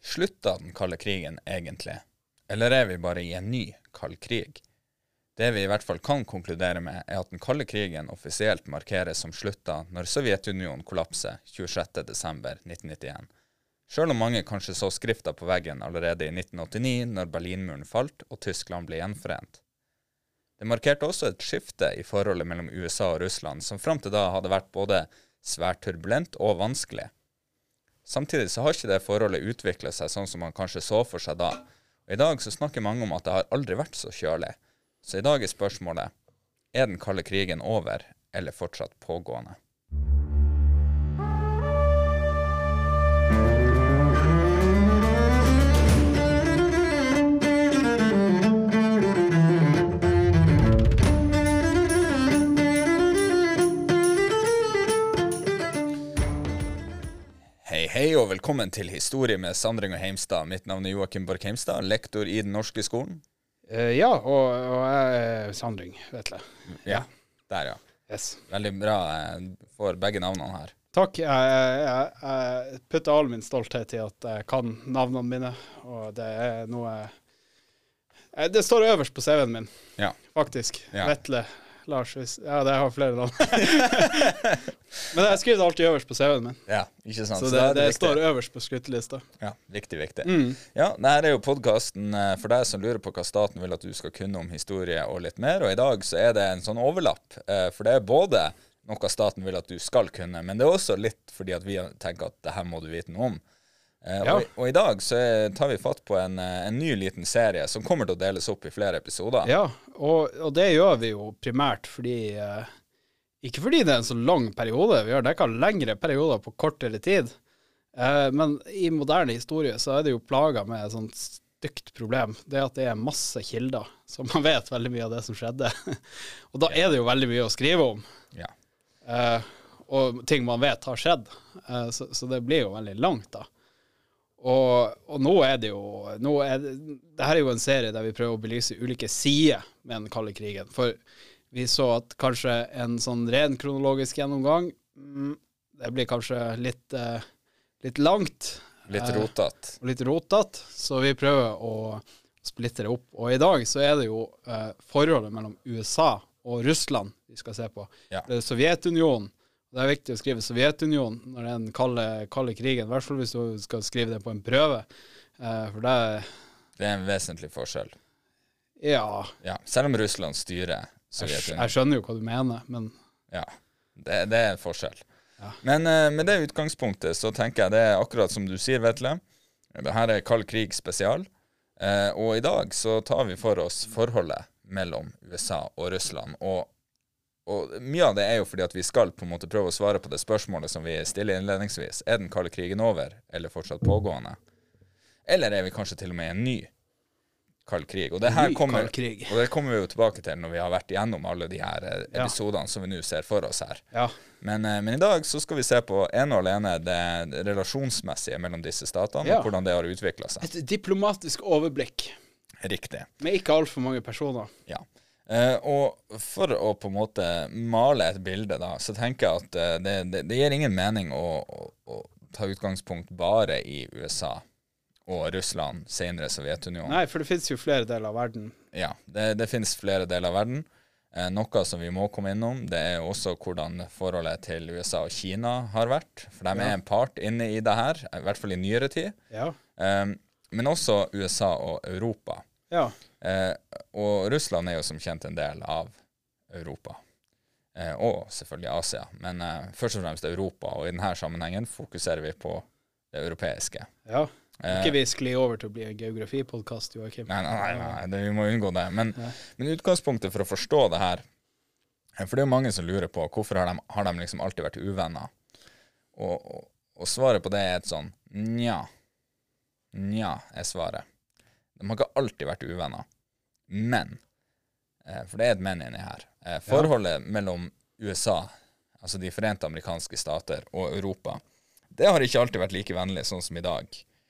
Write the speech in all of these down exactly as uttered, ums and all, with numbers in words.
Slutta den kalde krigen egentlig? Eller er vi bare i en ny kald krig? Det vi i hvert fall kan konkludere med er at den kalde krigen offisielt markeres som slutta når Sovjetunionen kollapser tjuesjette desember nitten nittien. Selv om mange kanskje så skrifta på veggen allerede i nitten åttini når Berlinmuren falt og Tyskland ble gjenforent. Det markerte også et skifte i forholdet mellom U S A og Russland, som fram til da hadde vært både svært turbulent og vanskelig. Samtidig så har ikke det forholdet utviklet seg sånn som man kanskje så for seg da. Og i dag så snakker mange om at det har aldri vært så kjølig. Så i dag er spørsmålet, er den kalde krigen over, eller fortsatt pågående? Hei, hei, og velkommen til Historie med Sandring og Heimstad. Mitt navn er Joakim Borg Heimstad, lektor i den norske skolen. Uh, ja, og, og jeg er Sandring, vet du. Ja, der ja. Yes. Veldig bra, jeg får begge navnene her. Takk, jeg, jeg, jeg putter all min stolthet i at jeg kan navnene mine, og det er noe... Det står øverst på C V-en min, ja. Faktisk. Ja. Vetle, Lars, hvis, ja, det har flere navn. Men jeg skriver det alltid øverst på C V-en min. Ja, ikke sant. Så det, Så det, det står øverst på skrytelista. Ja, viktig, viktig. Mm. Ja, dette er jo podcasten for deg som lurer på hva staten vil at du skal kunne om historie og litt mer, og i dag så er det en sånn overlapp, for det er både noe staten vil at du skal kunne, men det er også litt fordi at vi tenker at det her må du vite noe om. Uh, ja. og, og i dag så tar vi fatt på en, en ny liten serie som kommer til å deles opp i flere episoder. Ja, og, og det gjør vi jo primært fordi, uh, ikke fordi det er en så lang periode, vi har dekket lengre perioder på kortere tid, uh, men i moderne historie så er det jo plaget med et sånt stygt problem, det at det er masse kilder, så man vet veldig mye av det som skjedde. Og da er det jo veldig mye å skrive om. Ja. Uh, og ting man vet har skjedd, uh, så, så det blir jo veldig langt da. Og, og nå er det jo nå er det, det her er jo en serie der vi prøver å belyse ulike sider med den kalde krigen, for vi så at kanskje en sånn ren kronologisk gjennomgang mm, det blir kanskje litt, eh, litt langt litt rotat eh, litt rotat, så vi prøver å splitte det opp, og i dag så er det jo eh, forholdet mellom U S A og Russland vi skal se på. Ja. Det er Sovjetunionen. Det er viktig å skrive Sovjetunionen når det er den kalde, kalde krigen, i hvert fall hvis du skal skrive det på en prøve. Uh, for det, det er en vesentlig forskjell. Ja. ja. Selv om Russland styrer Sovjetunionen. Jeg, jeg skjønner jo hva du mener, men... Ja, det, det er en forskjell. Ja. Men uh, med det utgangspunktet så tenker jeg det er akkurat som du sier, Vetle. Det her er kald krig spesial. Uh, og i dag så tar vi for oss forholdet mellom U S A og Russland, og Og mye av det er jo fordi at vi skal på en måte prøve å svare på det spørsmålet som vi stiller innledningsvis. Er den kalde krigen over, eller fortsatt pågående? Eller er vi kanskje til og med i en ny kald krig? Og det her kommer, og det kommer vi jo tilbake til når vi har vært igjennom alle de her episodene ja. Som vi nå ser for oss her. Ja. Men, men i dag så skal vi se på en og alene det relasjonsmessige mellom disse statene, ja. Og hvordan det har utviklet seg. Et diplomatisk overblikk. Riktig. Med ikke alt for mange personer. Ja. Uh, og for å på en måte male et bilde da, så tenker jeg at uh, det, det, det gir ingen mening å, å, å ta utgangspunkt bare i U S A og Russland, senere Sovjetunionen. Nei, for det finnes jo flere deler av verden. Ja, det, det finnes flere deler av verden. Uh, noe som vi må komme innom, det er også hvordan forholdet til U S A og Kina har vært. For de er ja. En part inne i det her, i hvert fall i nyere tid. Ja. Um, men også U S A og Europa. Ja. Eh, og Russland er jo som kjent en del av Europa. Eh, og selvfølgelig Asia. Men eh, først og fremst Europa, og i denne sammenhengen fokuserer vi på det europeiske. Ja, ikke vi skli over til å bli en geografipodcast, Joakim. Nei, nei, nei, nei det, vi må unngå det. Men, ja. Men utgangspunktet for å forstå det her, for det er jo mange som lurer på hvorfor har de, har de liksom alltid vært uvenner. Og, og, og svaret på det er et sånn, nja, nja er svaret. De har ikke alltid vært uvenner, men, eh, for det er et men inni her, eh, forholdet ja. Mellom U S A, altså de forente amerikanske stater, og Europa, det har ikke alltid vært like vennlig sånn som i dag.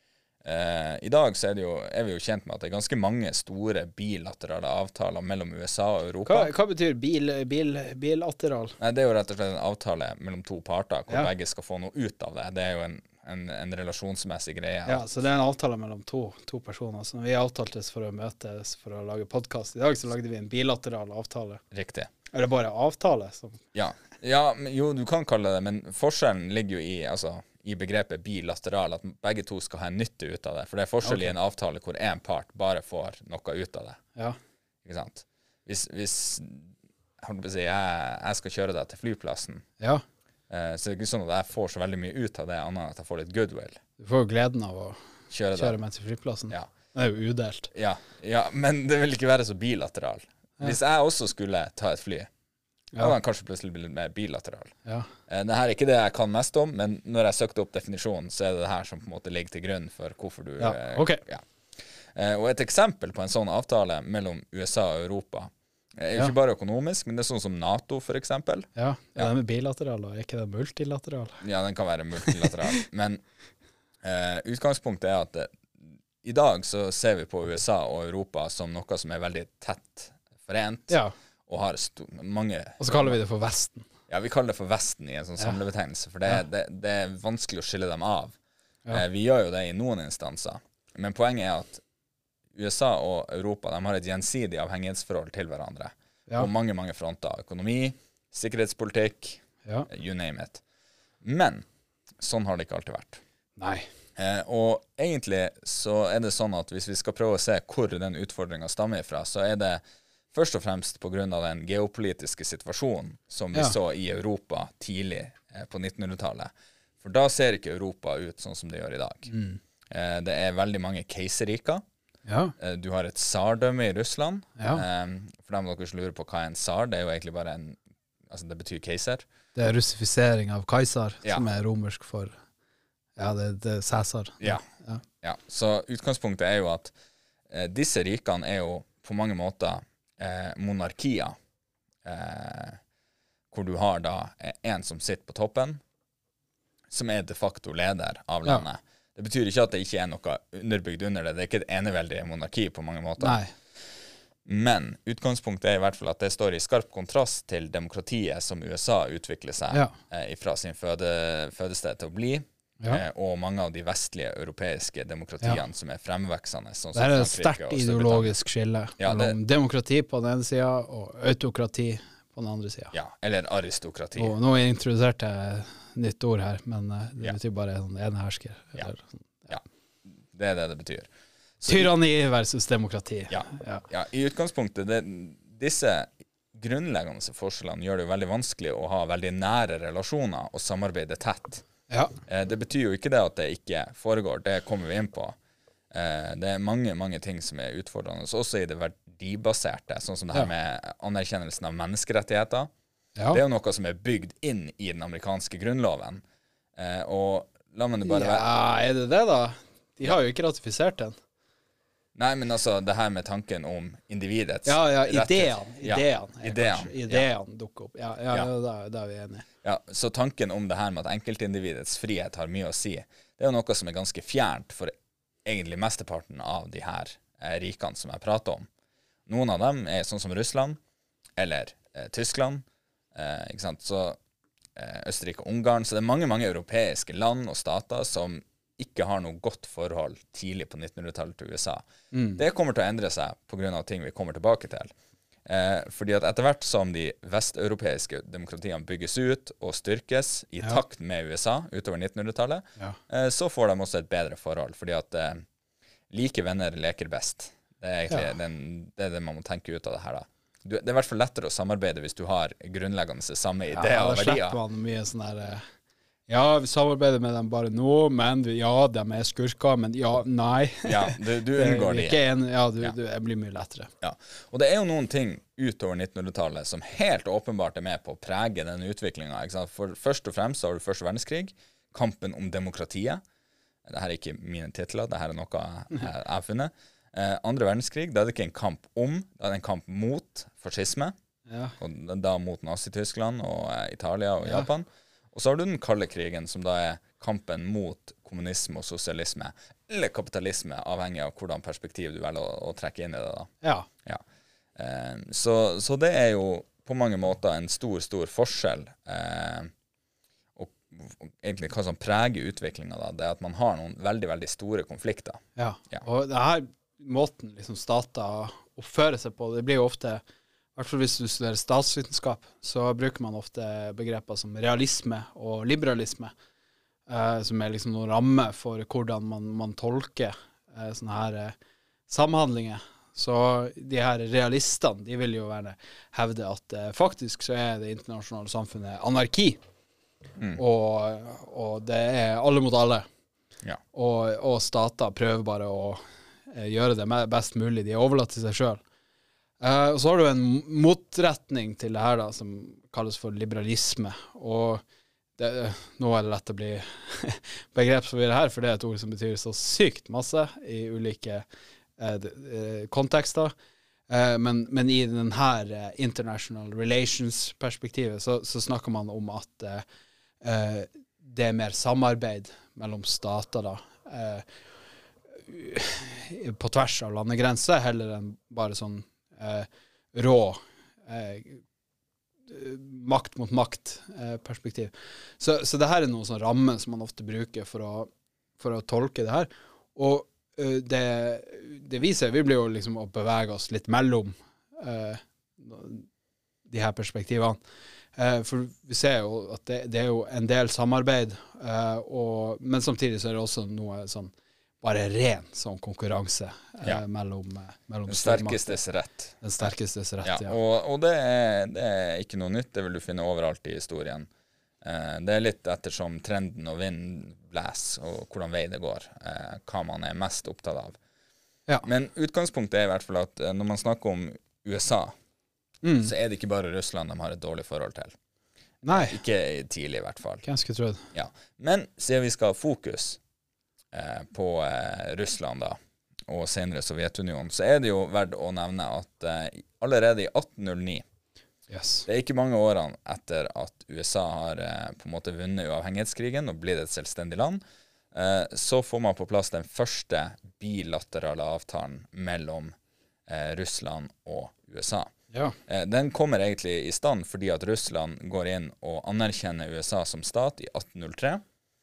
Eh, I dag så er, det jo, er vi jo kjent med at det er ganske mange store bilaterale avtaler mellom U S A og Europa. Hva, hva betyr bil, bil, bilateral? Nei, det er jo rett og slett en avtale mellom to parter, hvor ja. Begge skal få noe ut av det. Det er jo en en, en relasjonsmessig greie. Ja, så det er en avtale mellom to, to personer. Så når vi avtaltes for å møtes for å lage podcast i dag, så lagde vi en bilateral avtale. Riktig. Er det bare avtale? Som... Ja. ja, men, jo, du kan kalle det, men forskjellen ligger jo i, altså, i begrepet bilateral, at begge to skal ha en nytte ut av det. For det er forskjell okay. i en avtale hvor en part bare får noe ut av det. Ja. Ikke sant? Hvis, hvis jeg, jeg skal kjøre deg til flyplassen, ja. eh, så er det ikke sånn at jeg får så veldig mye ut av det, annet enn at jeg får litt goodwill. Du får jo gleden av å kjøre, kjøre meg til flyplassen. Ja. Det er jo udelt. Ja, ja, men det vil ikke være så bilateral. Ja. Hvis jeg også skulle ta et fly, ja. da hadde han kanskje plutselig blitt mer bilateral. Ja. Eh, det her er ikke det jeg kan mest om, men når jeg søkte opp definisjonen, så er det det her som på en måte ligger til grunn for hvorfor du... Ja, ok. Eh, ja. Eh, og et eksempel på en sånn avtale mellom U S A og Europa er jo ja. ikke bare økonomisk, men det er sånn som NATO, for eksempel. Ja, er ja. den bilateral, og er ikke det multilateral? Ja, den kan være multilateral. Men eh, utgangspunktet er at det, i dag så ser vi på U S A og Europa som noe som er veldig tett forent, ja. og har mange... Og så kaller vi det for Vesten. Ja, vi kaller det for Vesten i en sånn samlebetegnelse, for det, ja. det, det er vanskelig å skille dem av. Ja. Eh, vi gjør jo det i noen instanser, men poenget er at U S A og Europa, de har et gjensidig avhengighetsforhold til hverandre. Ja. På mange, mange fronter. Økonomi, sikkerhetspolitikk, ja. you name it. Men sånn har det ikke alltid vært. Nei. Eh, og egentlig så er det sånn at hvis vi skal prøve å se hvor den utfordringen stammer fra, så er det først og fremst på grunn av den geopolitiske situasjonen som vi ja. så i Europa tidlig eh, på nittenhundretallet. For da ser ikke Europa ut sånn som det gjør i dag. Mm. Eh, det er veldig mange keiserriker. Ja. Du har et tsardømme i Russland. Ja. Um, for dem dere som lurer på hva er en tsar, det er jo egentlig bare en, altså det betyr keiser. Det er russifisering av keiser, ja. som er romersk for, ja, det, det er Cæsar. Ja. Ja. ja, så utgangspunktet er jo at eh, disse rikene er jo på mange måter eh, monarkier, eh, hvor du har da en som sitter på toppen, som er de facto leder av landet. Ja. Det betyr ikke at det ikke er noe underbygd under det. Det er ikke et eneveldig monarki på mange måter. Nei. Men utgangspunktet er i hvert fall at det står i skarp kontrast til demokratiet som U S A utvikler seg ja. eh, fra sin føde, fødested til å bli, ja. eh, og mange av de vestlige europeiske demokratiene ja. som er fremveksende. Sånn det er et sterkt ideologisk skille ja, mellom det, demokrati på den ene siden og autokrati på den andre siden. Ja, eller aristokrati. Og nå introduserte jeg nytt ord her, men det ja. betyr bare en enehersker. Ja. ja, det er det det betyr. Så tyranni versus demokrati. Ja, ja. ja i utgangspunktet, det, disse grunnleggende forskjellene gjør det jo veldig vanskelig å ha veldig nære relasjoner og samarbeide tett. Ja. Eh, det betyr jo ikke det at det ikke foregår, det kommer vi inn på. Eh, det er mange, mange ting som er utfordrende, også i det verdibaserte, sånn som det her ja. med anerkjennelsen av menneskerettigheter. Ja. Det er jo noe som er bygd inn i den amerikanske grunnloven. Eh, og la meg bare ja, være... er det det da? De har jo ikke ratifisert den. Nei, men altså, det her med tanken om individets... Ja, ja, ideen. Ja, ideen, ideen, ideen ja. dukker opp. Ja, ja, ja. Da, da er vi enige. Ja, så tanken om det her med at enkeltindividets frihet har mye å si, det er jo noe som er ganske fjernt for egentlig mesteparten av de her eh, rikene som jeg prater om. Noen av dem er sånn som Russland, eller eh, Tyskland, Eh, ikke sant? Så eh, Østerrike og Ungarn, så det er mange, mange europeiske land og stater som ikke har noe godt forhold tidlig på nittenhundretallet til U S A. Mm. Det kommer til å endre seg på grunn av ting vi kommer tilbake til. Eh, fordi at etter hvert som de vesteuropeiske demokratiene bygges ut og styrkes i ja. takt med U S A utover nittenhundretallet, ja. eh, så får de også et bedre forhold, fordi at eh, like venner leker best. Det er egentlig ja. den, det, er det man må tenke ut av det her da. Du, det er i hvert fall lettere å samarbeide hvis du har grunnleggende samme ideer ja, og verdier. Ja, da slipper man mye sånn der, ja, vi samarbeider med dem bare nå, men ja, de er skurker, men ja, nei. Ja, du, du unngår de. En, ja, du, ja. Du, det blir mye lettere. Ja, og det er jo noen ting utover nittenhundretallet som helt åpenbart er med på å prege denne utviklingen. Ikke sant? For først og fremst har du første verdenskrig, kampen om demokratiet. Dette er ikke mine titler, dette er noe jeg har funnet. Eh, andre verdenskrig, da er det ikke en kamp om, da er det en kamp mot fascisme, ja. og da mot Nazi-Tyskland og eh, Italia og ja. Japan. Og så har du den kalde krigen, som da er kampen mot kommunisme og sosialisme, eller kapitalisme, avhengig av hvordan perspektiv du velger å, å trekke inn i det da. Ja. ja. Eh, så, så det er jo på mange måter en stor, stor forskjell. Eh, og egentlig hva som preger utviklingen da, det er at man har noen veldig, veldig store konflikter. Ja, Ja. og det her måten liksom stater oppfører seg på, det blir jo ofte, i hvert fall hvis du studerer statsvitenskap, så bruker man ofte begreper som realisme og liberalisme, eh, som er liksom noen ramme for hvordan man, man tolker eh, sånne her eh, samhandlinger. Så de her realistene, de vil jo være hevde at eh, faktisk så er det internasjonale samfunnet anarki, mm. og, og det er alle mot alle. Ja. Og, og stater prøver bare å eh, gjøre det best mulig. De er overlatt til seg selv. Eh, og så har du en motretning til det her da, som kalles for liberalisme. Og det, nå er det lett å bli begrepsforvirret her, for det er et ord som betyr så sykt masse i ulike eh, kontekster. Eh, men, men i den her eh, international relations-perspektivet så, så snakker man om at eh, det er mer samarbeid mellom stater da, eh, på tvers av landegrenser, heller enn bare sånn eh, rå eh, makt mot makt eh, perspektiv. Så, så det her er noen sånn ramme som man ofte bruker for å, for å tolke det her. Og eh, det, det viser, vi blir jo liksom å bevege oss litt mellom eh, de her perspektivene. Eh, for vi ser jo at det, det er jo en del samarbeid, eh, og, men samtidig så er det også noe sånn bare ren sånn konkurranse eh, ja. mellom, eh, mellom den sterkestes rett. Den sterkestes rett, ja. ja. Og, og det, er, det er ikke noe nytt, det vil du finne overalt i historien. Eh, det er litt ettersom trenden og vinden blæser, og hvordan vei det går, eh, hva man er mest opptatt av. Ja. Men utgangspunktet er i hvert fall at eh, når man snakker om U S A, mm. så er det ikke bare Russland de har et dårlig forhold til. Nei. Ikke tidlig i hvert fall. Hvem skulle trodd? Ja. Men siden vi skal ha fokus eh, på eh, Russland da, og senere Sovjetunionen, så er det jo verdt å nevne at eh, allerede i atten null ni, yes. det er ikke mange årene etter at U S A har eh, på en måte vunnet uavhengighetskrigen og blitt et selvstendig land, eh, så får man på plass den første bilaterale avtalen mellom eh, Russland og U S A. Ja. Den kommer egentlig i stand fordi at Russland går inn og anerkjenner U S A som stat i atten null tre.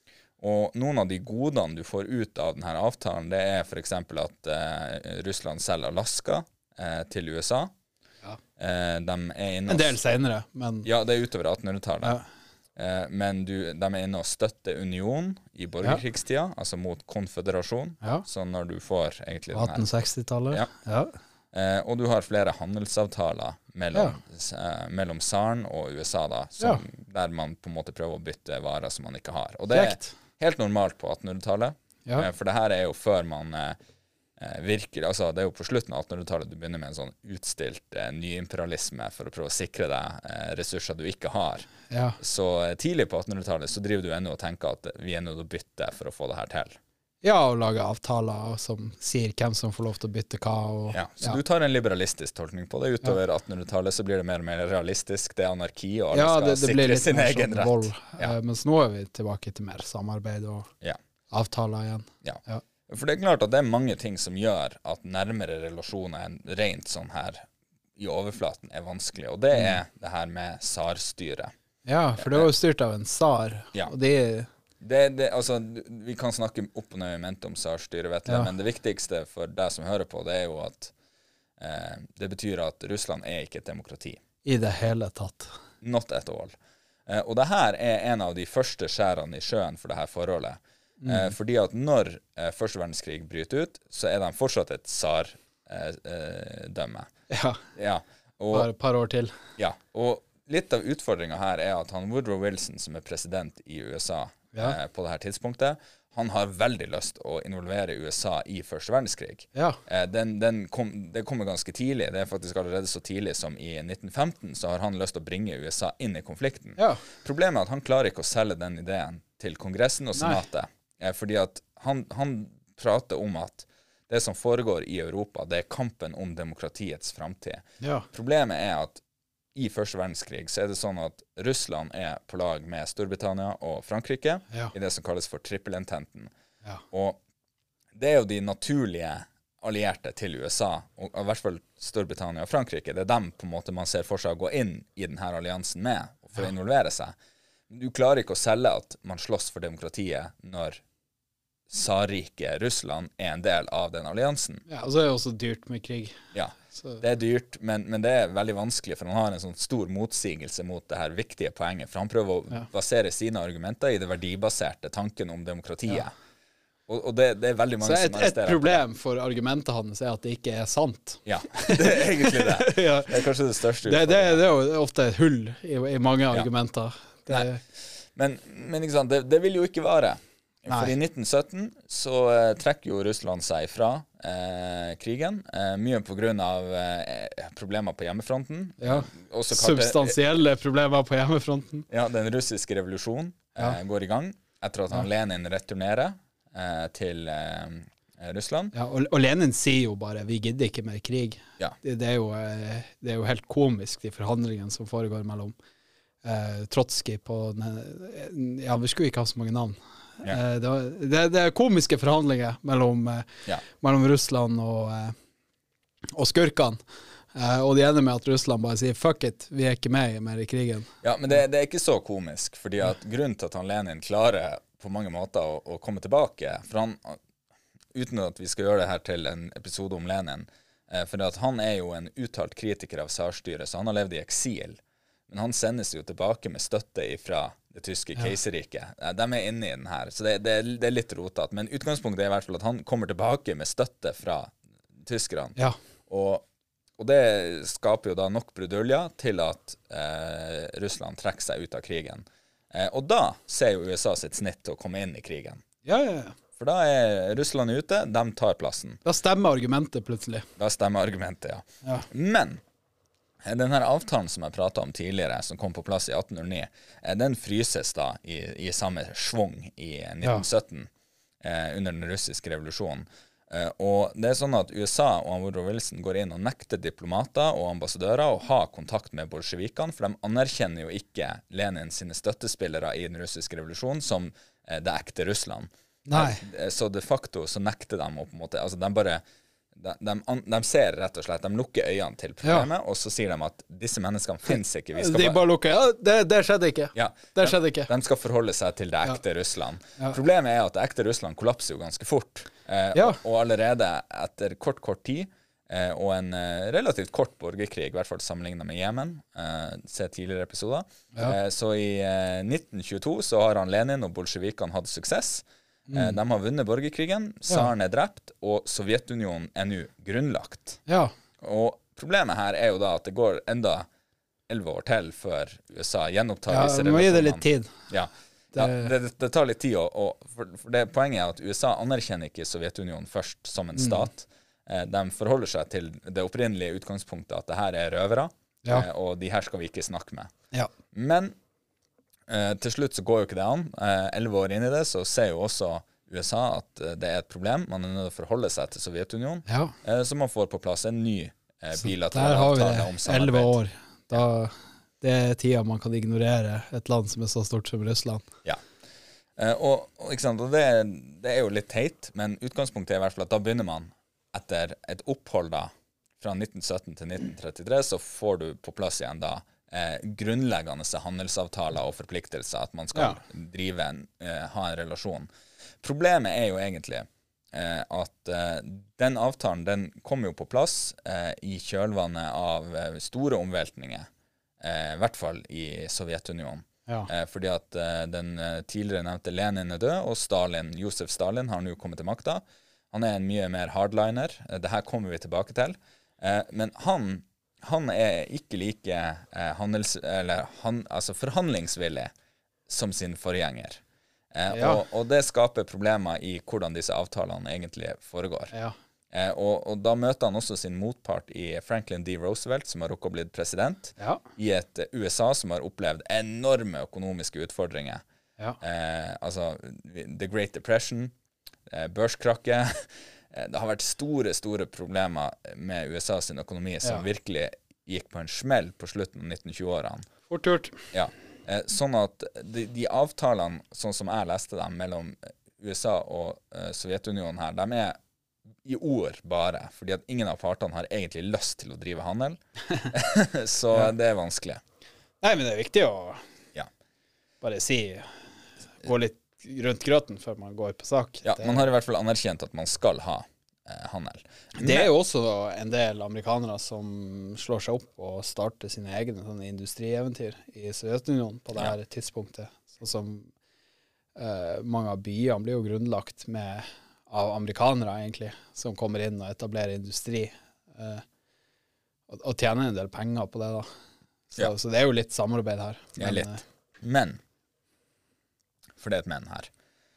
Og noen av de godene du får ut av denne avtalen, det er for eksempel at eh, Russland selger Alaska eh, til U S A. Ja. Eh, de er inne en del senere, men... Ja, det er utover attenhundretallet. Ja. Eh, men du, de er inne og støtter union i borgerkrigstida, ja. altså mot konføderasjon. Ja. Så når du får egentlig den her... atten seksti-tallet. Ja. Ja. Eh, og du har flere handelsavtaler mellom, ja. eh, mellom SARN og U S A, da, som, ja. der man på en måte prøver å bytte varer som man ikke har. Og det Kjekt. er helt normalt på attenhundretallet, ja. eh, for det her er jo før man eh, virker, altså det er jo på slutten av attenhundretallet du begynner med en sånn utstilt eh, nyimperialisme for å prøve å sikre deg eh, ressurser du ikke har. Ja. Så eh, tidlig på attenhundretallet så driver du ennå og tenker at vi er nødt til å bytte for å få det her til. Ja, og lage avtaler som sier hvem som får lov til å bytte hva. Og, ja, så ja. du tar en liberalistisk tolkning på det. Utover ja. attenhundretallet så blir det mer og mer realistisk. Det er anarki, og alle ja, skal det, det sikre sin egen rett. Vold. Ja. Uh, mens nå er vi tilbake til mer samarbeid og ja. avtaler igjen. Ja. Ja. For det er klart at det er mange ting som gjør at nærmere relasjoner enn rent sånn her i overflaten er vanskelig, og det er mm. det her med tsarstyret. Ja, for det var jo styrt av en tsar, ja. og de... Det, det, altså, vi kan snakke opp og ned i mente om tsarstyret, vet du, ja. men det viktigste for deg som hører på, det er jo at eh, det betyr at Russland er ikke et demokrati. I det hele tatt. Not at all. Eh, og det her er en av de første skjærene i sjøen for det her forholdet. Mm. Eh, fordi at når eh, første verdenskrig bryter ut, så er de fortsatt et tsar-dømme. Eh, ja, ja. Og, bare et par år til. Ja, og litt av utfordringen her er at han Woodrow Wilson, som er president i U S A, ja. eh, på dette tidspunktet, han har veldig lyst å involvere U S A i første verdenskrig. Ja. Eh, den, den kom, det kommer ganske tidlig. Det er faktisk allerede så tidlig som i nitten femten, så har han lyst til å bringe U S A inn i konflikten. Ja. Problemet er at han klarer ikke å selge den ideen til Kongressen og Senatet. Eh, fordi at han, han prater om at det som foregår i Europa, det er kampen om demokratiets framtid. Ja. Problemet er at i første verdenskrig så er det sånn at Russland er på lag med Storbritannia og Frankrike ja. i det som kalles for trippelententen. Ja. Og det er jo de naturlige allierte til U S A, og i hvert fall Storbritannia og Frankrike. Det er dem på en måte man ser for seg å gå inn i denne alliansen med for ja. å involvere seg. du klarer ikke å selge at man slåss for demokratiet når tsarriket Russland er en del av den alliansen. Ja, og så er det også dyrt med krig. Ja, så. Det er dyrt, men, men det er veldig vanskelig, for han har en sånn stor motsigelse mot det her viktige poenget, for han prøver å ja. basere sine argumenter i det verdibaserte tanken om demokratiet. Ja. Og, og det, det er veldig mange så et, som arresterer. Et problem for argumentet hans er at det ikke er sant. Ja, det er egentlig det. ja. Det er kanskje det største det, det, det er jo ofte et hull i, i mange argumenter. Ja. Det, men, men ikke sant, det, det vil jo ikke vare. Nei. For i nitten sytten så uh, trekker jo Russland seg fra uh, krigen, uh, mye på grunn av uh, problemer på hjemmefronten. Ja, Også substansielle karte, problemer på hjemmefronten. Ja, den russiske revolusjonen uh, ja. går i gang, etter at han ja. Lenin returnerer uh, til uh, Russland. Ja, og, og Lenin sier jo bare, vi gidder ikke mer krig. Ja. Det, det, er jo, uh, det er jo helt komisk, de forhandlingene som foregår mellom uh, Trotsky på, ja, vi skulle ikke ha så mange navn. Ja. Det, det, det er komiske forhandlinger mellom, ja. mellom Russland og, og skurkene. Og de ender med at Russland bare sier fuck it, vi er ikke med mer i krigen. Ja, men det, det er ikke så komisk, fordi at grunnen til at han Lenin klarer på mange måter å, å komme tilbake, for han, uten at vi skal gjøre det her til en episode om Lenin, for at han er jo en uttalt kritiker av tsarstyret, så han har levd i eksil. Men han sendes jo tilbake med støtte ifra det tyske ja. keiserriket. De er inne i den her, så det, det, det er litt rotet. Men utgangspunktet er i hvert fall at han kommer tilbake med støtte fra tyskerne. Ja. Og, og det skaper jo da nok bruduljer til at eh, Russland trekker seg ut av krigen. Eh, og da ser jo U S A sitt snitt til å komme inn i krigen. Ja, ja, ja. For da er Russland ute, de tar plassen. Da stemmer argumentet plutselig. Da stemmer argumentet, ja. ja. Men den her avtalen som jeg pratet om tidligere, som kom på plass i atten null ni, den fryses da i, i samme svung i nitten sytten, ja. eh, under den russiske revolusjonen. Eh, og det er sånn at U S A og Woodrow Wilson går inn og nekter diplomater og ambassadører å ha kontakt med bolsjevikene, for de anerkjenner jo ikke Lenin sine støttespillere i den russiske revolusjonen som eh, det ekte Russland. Nei. Eh, så de facto så nekter de å på en måte, altså de bare... De, de, de ser rett og slett, de lukker øynene til problemet, ja. og så sier de at disse menneskene finnes ikke. Vi skal de bare lukker, ja, det, det skjedde ikke. Ja, det skjedde ikke. De, de skal forholde seg til det ekte ja. Russland. Ja. Problemet er at det ekte Russland kollapser jo ganske fort, eh, ja. og, og allerede etter kort, kort tid, eh, og en eh, relativt kort borgerkrig, i hvert fall sammenlignet med Jemen, eh, se tidligere episoder. Ja. Eh, så i eh, nitten tjueto så har han Lenin og bolsjevikene hatt suksess. Mm. De har vunnet borgerkrigen, tsaren ja. er drept, og Sovjetunionen er nå grunnlagt. Ja. Og problemet her er jo da at det går enda elleve år til før U S A gjenopptar ja, disse relasjonene. Ja, må gi det litt tid. Ja, det, ja, det, det tar litt tid, og, og for, for det poenget er at U S A anerkjenner ikke Sovjetunionen først som en stat. Mm. De forholder seg til det opprinnelige utgangspunktet at det her er røvere, ja. og de her skal vi ikke snakke med. Ja. Men Uh, til slutt så går jo ikke det an. Elleve uh, år inn i det så ser jo også U S A at uh, det er et problem. Man er nødt til å forholde seg til Sovjetunionen, ja. uh, så man får på plass en ny uh, bilateral avtale om samarbeid. Elleve år. Da, det er tida man kan ignorere et land som er så stort som Russland. Ja. Uh, og, og, ikke sant? og det, det er jo litt teit, men utgangspunktet er i hvert fall at da begynner man etter et opphold da, fra nitten sytten til nitten trettitre, så får du på plass igjen da Eh, grunnleggende handelsavtaler og forpliktelser, at man skal ja. drive en, eh, ha en relasjon. Problemet er jo egentlig eh, at eh, den avtalen den kom jo på plass eh, i kjølvannet av eh, store omveltninger, eh, i hvert fall i Sovjetunionen. Ja. Eh, fordi at eh, den tidligere nevnte Lenin er død, og Stalin, Josef Stalin har nå kommet til makta. Han er en mye mer hardliner. Eh, det her kommer vi tilbake til. Eh, men han Han er ikke like eh, handels, eller han, altså forhandlingsvillig som sin forgjenger. Eh, ja. og, og det skaper problemer i hvordan disse avtalene egentlig foregår. Ja. Eh, og, og da møter han også sin motpart i Franklin D. Roosevelt, som har rukket å bli president, ja. i et U S A som har opplevd enorme økonomiske utfordringer. Ja. Eh, altså The Great Depression, eh, børskrakket. Det har vært store, store problemer med U S A sin økonomi som ja. virkelig gikk på en smell på slutten av nitten tjue-årene. Fort gjort. Ja. Sånn at de, de avtalene, sånn som jeg leste dem, mellom U S A og uh, Sovjetunionen her, de er i ord bare, fordi at ingen av partene har egentlig lyst til å drive handel. Så ja. det er vanskelig. Nei, men det er viktig å ja. bare si, gå litt rundt grøten før man går på sak. Ja, det, man har i hvert fall anerkjent at man skal ha eh, handel. det er jo også en del amerikanere som slår seg opp og starter sine egne sånne industrieventyr i Sovjetunionen på det her ja. tidspunktet. Sånn som eh, mange av byene blir jo grunnlagt med, av amerikanere egentlig, som kommer inn og etablerer industri. Eh, og, og tjener en del penger på det da. Så, ja. så det er jo litt samarbeid her. Men, ja, litt. Men, for det er et men her.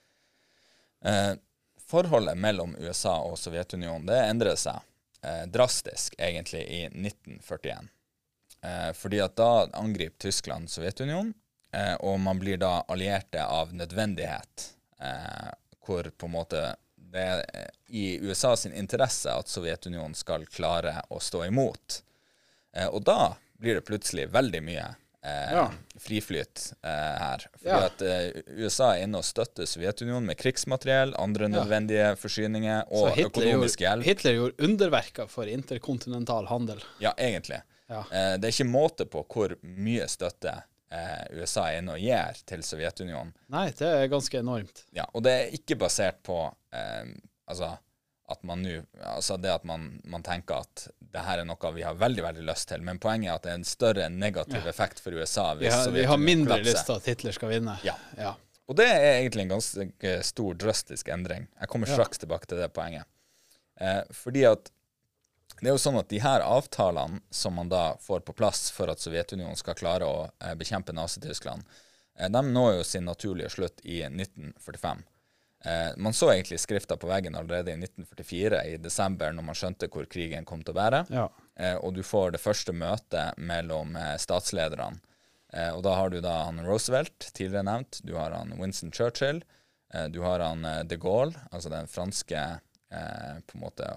Eh, forholdet mellom U S A og Sovjetunionen, det endrer seg eh, drastisk egentlig i nitten førtien. Eh, fordi at da angriper Tyskland Sovjetunionen, eh, og man blir da allierte av nødvendighet, eh, hvor på en måte det er i U S A sin interesse at Sovjetunionen skal klare å stå imot. Eh, og da blir det plutselig veldig mye eh, ja. friflyt eh, her. Fordi ja. at eh, U S A er inne og støtter Sovjetunionen med krigsmateriell, andre nødvendige ja. forsyninger og økonomisk hjelp. Hitler gjorde underverker for interkontinental handel. Ja, egentlig. Ja. Eh, det er ikke måte på hvor mye støtte eh, U S A er inne og gir til Sovjetunionen. Nei, det er ganske enormt. Ja, og det er ikke basert på eh, altså at man nu, altså det at man, man tenker at det her er noe vi har veldig, veldig lyst til, men poenget er at det er en større negativ ja. effekt for U S A hvis vi har, Sovjetunionen vi har mindre kollapser. lyst til at Hitler skal vinne. Ja. ja. Og det er egentlig en ganske stor, drastisk endring. Jeg kommer straks ja. tilbake til det poenget. Eh, fordi at det er jo sånn at de her avtalene som man da får på plass for at Sovjetunionen skal klare å eh, bekjempe Nazi-Tyskland, eh, de når jo sin naturlige slutt i nitten førtifem. Eh, man så egentlig skrifta på veggen allerede i nitten førtifire, i desember, når man skjønte hvor krigen kom til å bære. Ja. Eh, og du får det første møtet mellom eh, statslederne. Eh, og da har du da han Roosevelt, tidligere nevnt. Du har han Winston Churchill. Eh, du har han eh, de Gaulle, altså den franske eh, på en måte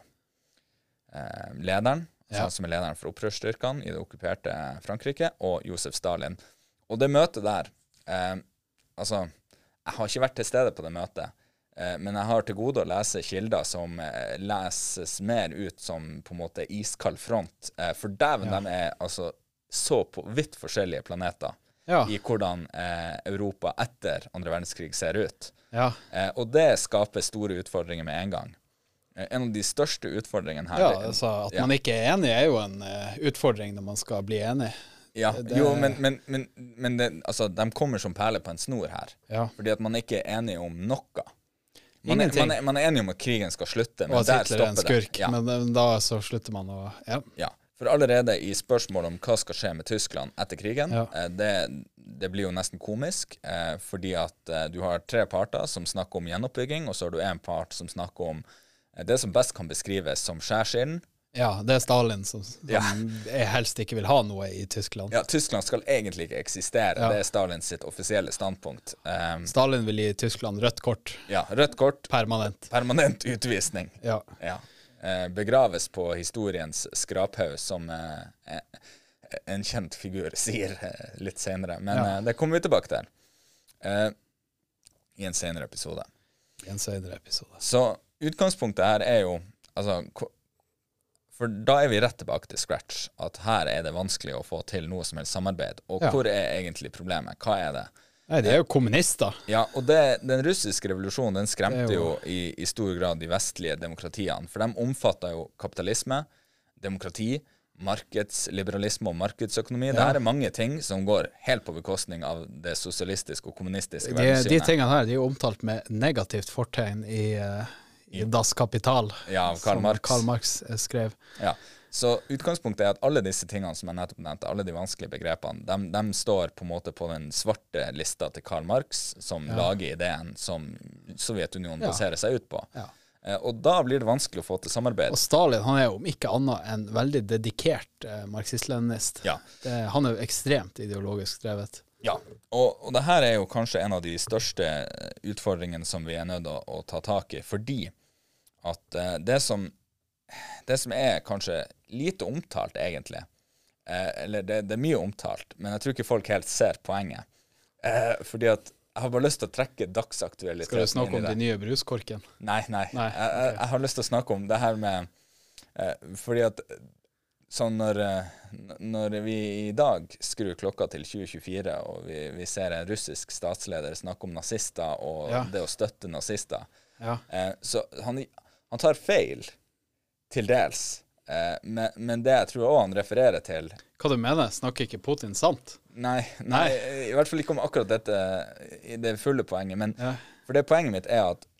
eh, lederen, ja. som er lederen for opprørsstyrkene i det okkuperte Frankrike, og Josef Stalin. Og det møtet der, eh, altså, jeg har ikke vært til stede på det møtet, men jeg har til gode å lese kilder som eh, leses mer ut som på en måte iskald front. Eh, for dæven, ja. de er altså så på vidt forskjellige planeter ja. i hvordan eh, Europa etter andre verdenskrig ser ut. Ja. Eh, og det skaper store utfordringer med en gang. Eh, en av de største utfordringene her... Ja, altså at ja. man ikke er enig er jo en uh, utfordring når man skal bli enig. Ja, det... jo, men, men, men, men det, altså, de kommer som perle på en snor her. Ja. Fordi at man ikke er enig om noe. Man er, man, er, man er enig om at krigen skal slutte, men der stopper det. Og at Hitler er en skurk, ja. men da så slutter man å... Ja. ja, for allerede i spørsmålet om hva skal skje med Tyskland etter krigen, ja. eh, det, det blir jo nesten komisk, eh, fordi at eh, du har tre parter som snakker om gjenoppbygging, og så har du en part som snakker om eh, det som best kan beskrives som skjærsilden. Ja, det er Stalin som, som ja. jeg helst ikke vil ha noe i Tyskland. Ja, Tyskland skal egentlig ikke eksistere. Ja. Det er Stalin sitt offisielle standpunkt. Um, Stalin vil gi Tyskland rødt kort. Ja, rødt kort. Permanent. Permanent utvisning. Ja. ja. Uh, begraves på historiens skraphaug, som uh, en kjent figur sier uh, litt senere. Men ja. uh, det kommer vi tilbake til. Uh, I en senere episode. I en senere episode. Så utgangspunktet her er jo, altså... For da er vi rett tilbake til scratch, at her er det vanskelig å få til noe som helst samarbeid. Og ja. hvor er egentlig problemet? Hva er det? Nei, de er jo kommunister. Ja, og det, den russiske revolusjonen, den skremte jo, jo i, i stor grad de vestlige demokratiene. For de omfatter jo kapitalisme, demokrati, markedsliberalisme og markedsøkonomi. Ja. Det her er mange ting som går helt på bekostning av det sosialistiske og kommunistiske verdenssynet. De tingene her, de er omtalt med negativt fortegn i... Uh i Das Kapital, ja, Karl Marx. som Karl Marx skrev. Ja, så utgangspunktet er at alle disse tingene som jeg nettopp nevnte, alle de vanskelige begrepene, de, de står på en måte på den svarte lista til Karl Marx, som ja. lager ideen som Sovjetunionen ja. baserer seg ut på. Ja. Eh, og da blir det vanskelig å få til samarbeid. Og Stalin, han er jo om ikke annet en veldig dedikert eh, marxist-leninist. Ja. Det, han er jo ekstremt ideologisk drevet. Ja, og, og det her er jo kanskje en av de største utfordringene som vi er nødt til å, å ta tak i, fordi at uh, det, som, det som er kanskje lite omtalt egentlig, uh, eller det, det er mye omtalt, men jeg tror ikke folk helt ser poenget. Uh, fordi at jeg har bare lyst til å trekke dagsaktualitet. Skal du snakke om de nye bruskorken? Nei, nei. nei okay. jeg, jeg, jeg har lyst til å snakke om det her med, uh, fordi at sånn når, når vi i dag skrur klokka til tjue tjuefire, og vi, vi ser en russisk statsleder snakke om nazister og ja. det å støtte nazister, ja. eh, så han, han tar feil til dels. Eh, men, men det jeg tror også han refererer til... Hva du mener? Snakker ikke Putin sant? Nei, nei, nei. I hvert fall ikke om akkurat dette i det fulle poenget. Men ja. For det poenget mitt er at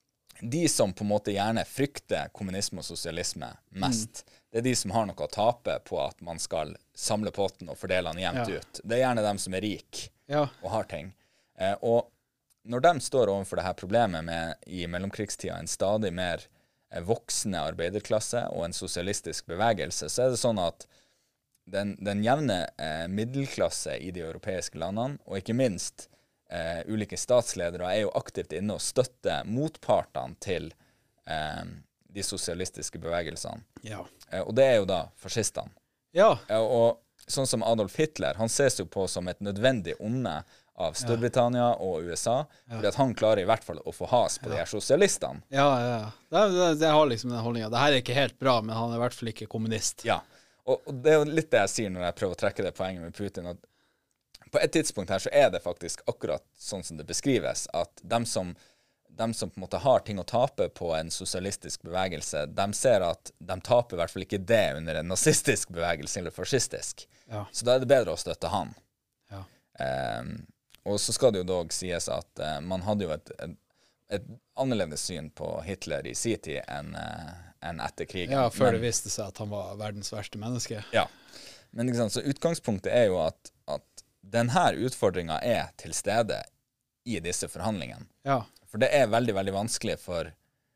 de som på en måte gjerne frykter kommunisme og sosialisme mest, mm. det er de som har noe å tape på at man skal samle potten og fordele den jevnt ja. ut. Det er gjerne dem som er rik ja. og har ting. Eh, og når de står overfor det her problemet med i mellomkrigstida en stadig mer eh, voksende arbeiderklasse og en sosialistisk bevegelse, så er det sånn at den, den jevne eh, middelklasse i de europeiske landene, og ikke minst Uh, ulike statsledere er jo aktivt inne og støtter motpartene til uh, de sosialistiske bevegelsene. Ja. Uh, og det er jo da fascistene. Ja. Uh, og sånn som Adolf Hitler, han ses jo på som et nødvendig onde av Storbritannia ja. og U S A, ja. fordi at han klarer i hvert fall å få has på ja. de her sosialistene. Ja, ja, ja. Det, det, det har liksom den holdningen. Det her er ikke helt bra, men han er i hvert fall ikke kommunist. Ja, og, og det er jo litt det jeg sier når jeg prøver å trekke det poenget med Putin, at på et tidspunkt her så er det faktisk akkurat sånn som det beskrives, at dem som, dem som på en måte har ting å tape på en sosialistisk bevegelse, de ser at de taper i hvert fall ikke det under en nazistisk bevegelse eller fascistisk. Ja. Så da er det bedre å støtte han. Ja. Um, og så skal det jo dog sies at uh, man hadde jo et, et, et annerledes syn på Hitler i sin tid enn uh, enn etter krigen. Ja, før Men, det viste seg at han var verdens verste menneske. Ja, men ikke sant, så utgangspunktet er jo at, at denne utfordringen er til stede i disse forhandlingene. Ja. For det er veldig, veldig vanskelig for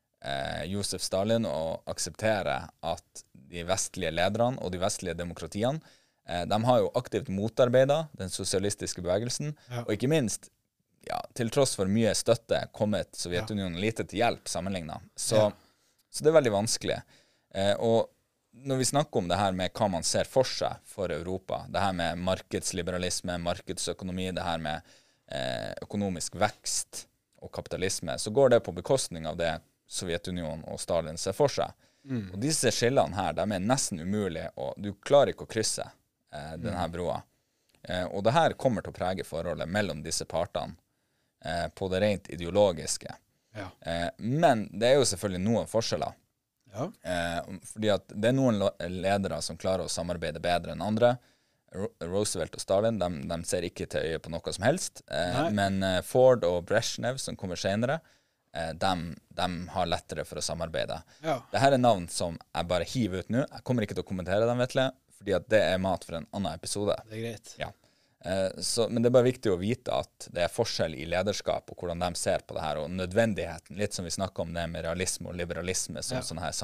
eh, Josef Stalin å akseptere at de vestlige lederne og de vestlige demokratiene, eh, de har jo aktivt motarbeidet den sosialistiske bevegelsen, ja. og ikke minst, ja, til tross for mye støtte, kommet Sovjetunionen lite til hjelp sammenlignet. Så, ja. så det er veldig vanskelig. Eh, og når vi snakker om det her med hva man ser for seg for Europa, det her med markedsliberalisme, markedsøkonomi, det her med eh, økonomisk vekst og kapitalisme, så går det på bekostning av det Sovjetunionen og Stalin ser for seg. Mm. Og disse skillene her, de er nesten umulige, og du klarer ikke å krysse eh, denne broa. Eh, og det her kommer til å prege forholdet mellom disse partene eh, på det rent ideologiske. Ja. Eh, men det er jo selvfølgelig noen forskjeller. Ja. Eh, fordi at det er noen ledere som klarer å samarbeide bedre enn andre. Roosevelt og Stalin, de, de ser ikke til øye på noe som helst. Eh, men eh, Ford og Brezhnev, som kommer senere, eh, de, de har lettere for å samarbeide. Ja. Dette er navn som jeg bare hiver ut nå. Jeg kommer ikke til å kommentere dem, Vetle, fordi at det er mat for en annen episode. Det er greit. Ja. Eh, så, men det er bare viktig å vite at det er forskjell i lederskap og hvordan de ser på det her, og nødvendigheten, litt som vi snakker om det med realisme og liberalisme, som ja. sånn her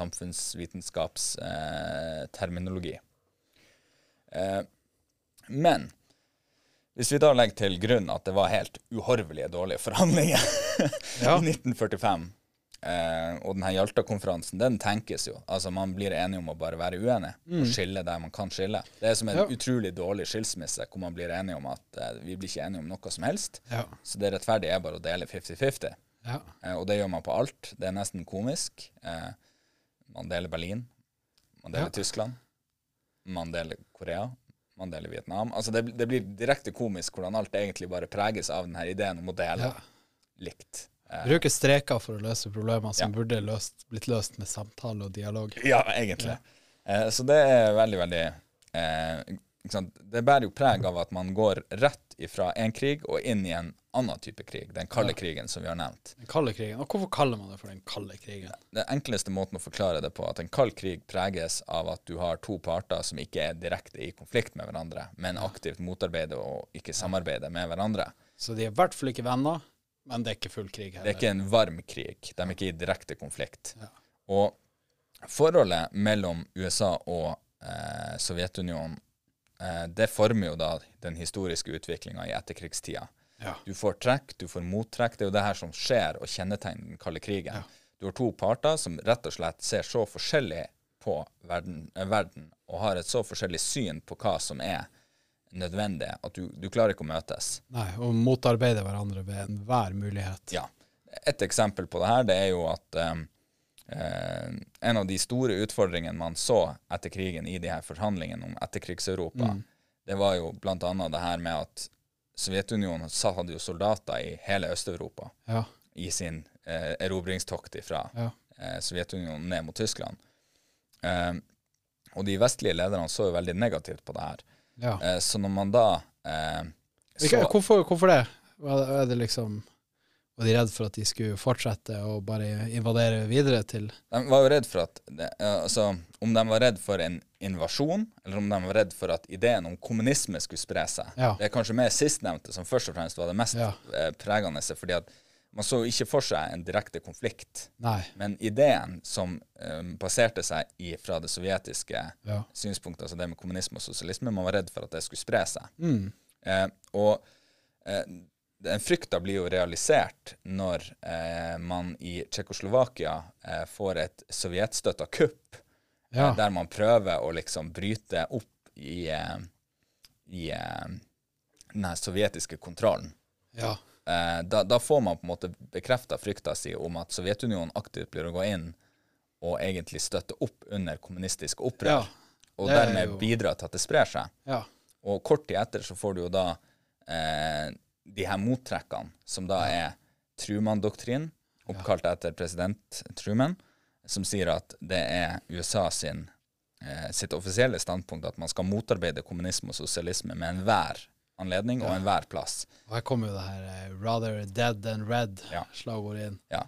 samfunnsvitenskapsterminologi. Eh, eh, men hvis vi da legger til grunn at det var helt uhorvelige dårlige forhandlinger ja. i nitten førtifem, Uh, og denne Jalta-konferansen, den tenkes jo. Altså, man blir enige om å bare være uenig, mm. og skille der man kan skille. Det er som en ja. utrolig dårlig skilsmisse, hvor man blir enige om at uh, vi blir ikke enige om noe som helst. Ja. Så det rettferdige er bare å dele femti femti. Ja. Uh, og det gjør man på alt. Det er nesten komisk. Uh, man deler Berlin. Man deler ja. Tyskland. Man deler Korea. Man deler Vietnam. Altså, det, det blir direkte komisk hvordan alt egentlig bare preges av denne ideen om å dele ja. likt. Bruker streker for å løse problemer som ja. burde løst, blitt løst med samtale og dialog. Ja, egentlig. Ja. Eh, så det er veldig, veldig eh, ikke sant? Det bærer jo preg av at man går rett ifra en krig og inn i en annen type krig, den kalde ja. krigen som vi har nevnt. Den kalde krigen, og hvorfor kaller man det for den kalde krigen? Den enkleste måten å forklare det på, at en kald krig preges av at du har to parter som ikke er direkte i konflikt med hverandre, men aktivt motarbeider og ikke samarbeider med hverandre. Så de er i hvert fall ikke venner, men det er ikke full krig heller. Det er ikke en varm krig. De er ikke i direkte konflikt. Ja. Og forholdet mellom U S A og eh, Sovjetunionen, eh, det former jo da den historiske utviklingen i etterkrigstida. Ja. Du får trekk, du får mottrekk. Det er jo det her som skjer og kjennetegner den kalde krigen. Ja. Du har to parter som rett og slett ser så forskjellig på verden, eh, verden og har et så forskjellig syn på hva som er nødvendig, at du, du klarer ikke å møtes. Nei, og motarbeide hverandre ved enhver mulighet. Ja. Et eksempel på det her, det er jo at um, uh, en av de store utfordringene man så etter krigen i de her forhandlingene om etterkrigs-Europa, mm. det var jo blant annet det her med at Sovjetunionen hadde jo soldater i hele Øst-Europa ja. i sin eh, erobringstokt fra ja. eh, Sovjetunionen ned mot Tyskland. Eh, og de vestlige lederne så jo veldig negativt på det her. Ja. Eh, så når man da eh, så, hvorfor, hvorfor det? Er det liksom... Var de redd for at de skulle fortsette og bare invadere videre til? De var jo redd for at, det, altså, om de var redd for en invasjon, eller om de var redd for at ideen om kommunisme skulle spre seg. Ja. Det er kanskje mer sistnevnte som først og fremst var det mest ja. pregende, fordi at man så ikke for seg en direkte konflikt. Nei. Men ideen som um, baserte seg i, fra det sovjetiske ja. synspunktet, altså det med kommunisme og sosialisme, man var redd for at det skulle spre seg. Mm. Eh, og eh, den frykta blir jo realisert når eh, man i Tsjekkoslovakia eh, får et sovjetstøtta kupp, ja. eh, der man prøver å liksom bryte opp i, eh, i eh, den her sovjetiske kontrollen. Ja. Eh, da, da får man på en måte bekreftet frykta si om at Sovjetunionen aktivt blir å gå inn og egentlig støtte opp under kommunistisk opprør, ja. og dermed jo... bidra til at det sprer seg. Ja. Og kort tid etter så får du jo da eh, de her mottrekkene, som da er Truman-doktrinen, oppkalt etter president Truman, som sier at det er U S A sin, eh, sitt offisielle standpunkt at man skal motarbeide kommunisme og sosialisme med enhver anledning ja. og enhver plass. Og her kommer jo det her uh, rather dead than red ja. slagordet inn. Ja.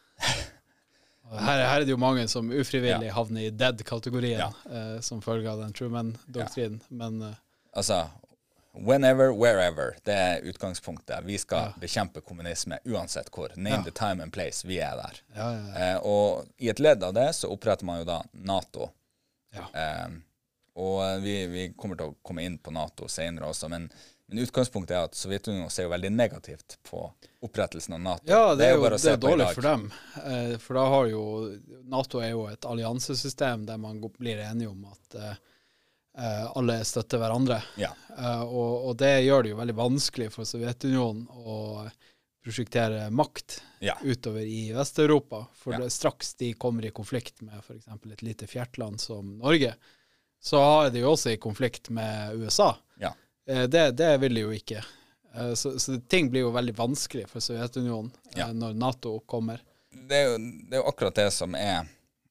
her, her er det jo mange som ufrivillig ja. havner i dead-kategorien, ja. uh, som følge av den Truman-doktrinen. Ja. Men... Uh, altså... Whenever, wherever, det er utgangspunktet. Vi skal ja. bekjempe kommunisme uansett hvor. Name ja. the time and place. Vi er der. Ja, ja, ja. Eh, og i et ledd av det så oppretter man jo da NATO. Ja. Eh, og vi, vi kommer til å komme inn på NATO senere også, men, men utgangspunktet er at Sovjetunionen ser jo veldig negativt på opprettelsen av NATO. Ja, det er, det er jo det er dårlig for dem. Eh, for da har jo, NATO er jo et alliansesystem der man blir enige om at eh, Uh, alle støtter hverandre. Ja. Uh, og, og det gjør det jo veldig vanskelig for Sovjetunionen å prosjektere makt ja. utover i Vest-Europa. For ja. det, straks de kommer i konflikt med for eksempel et lite fjertland som Norge, så har de jo også i konflikt med U S A. Ja. Uh, det, det vil de jo ikke. Uh, så, så ting blir jo veldig vanskelig for Sovjetunionen uh, ja. når NATO kommer. Det er, jo, det er jo akkurat det som er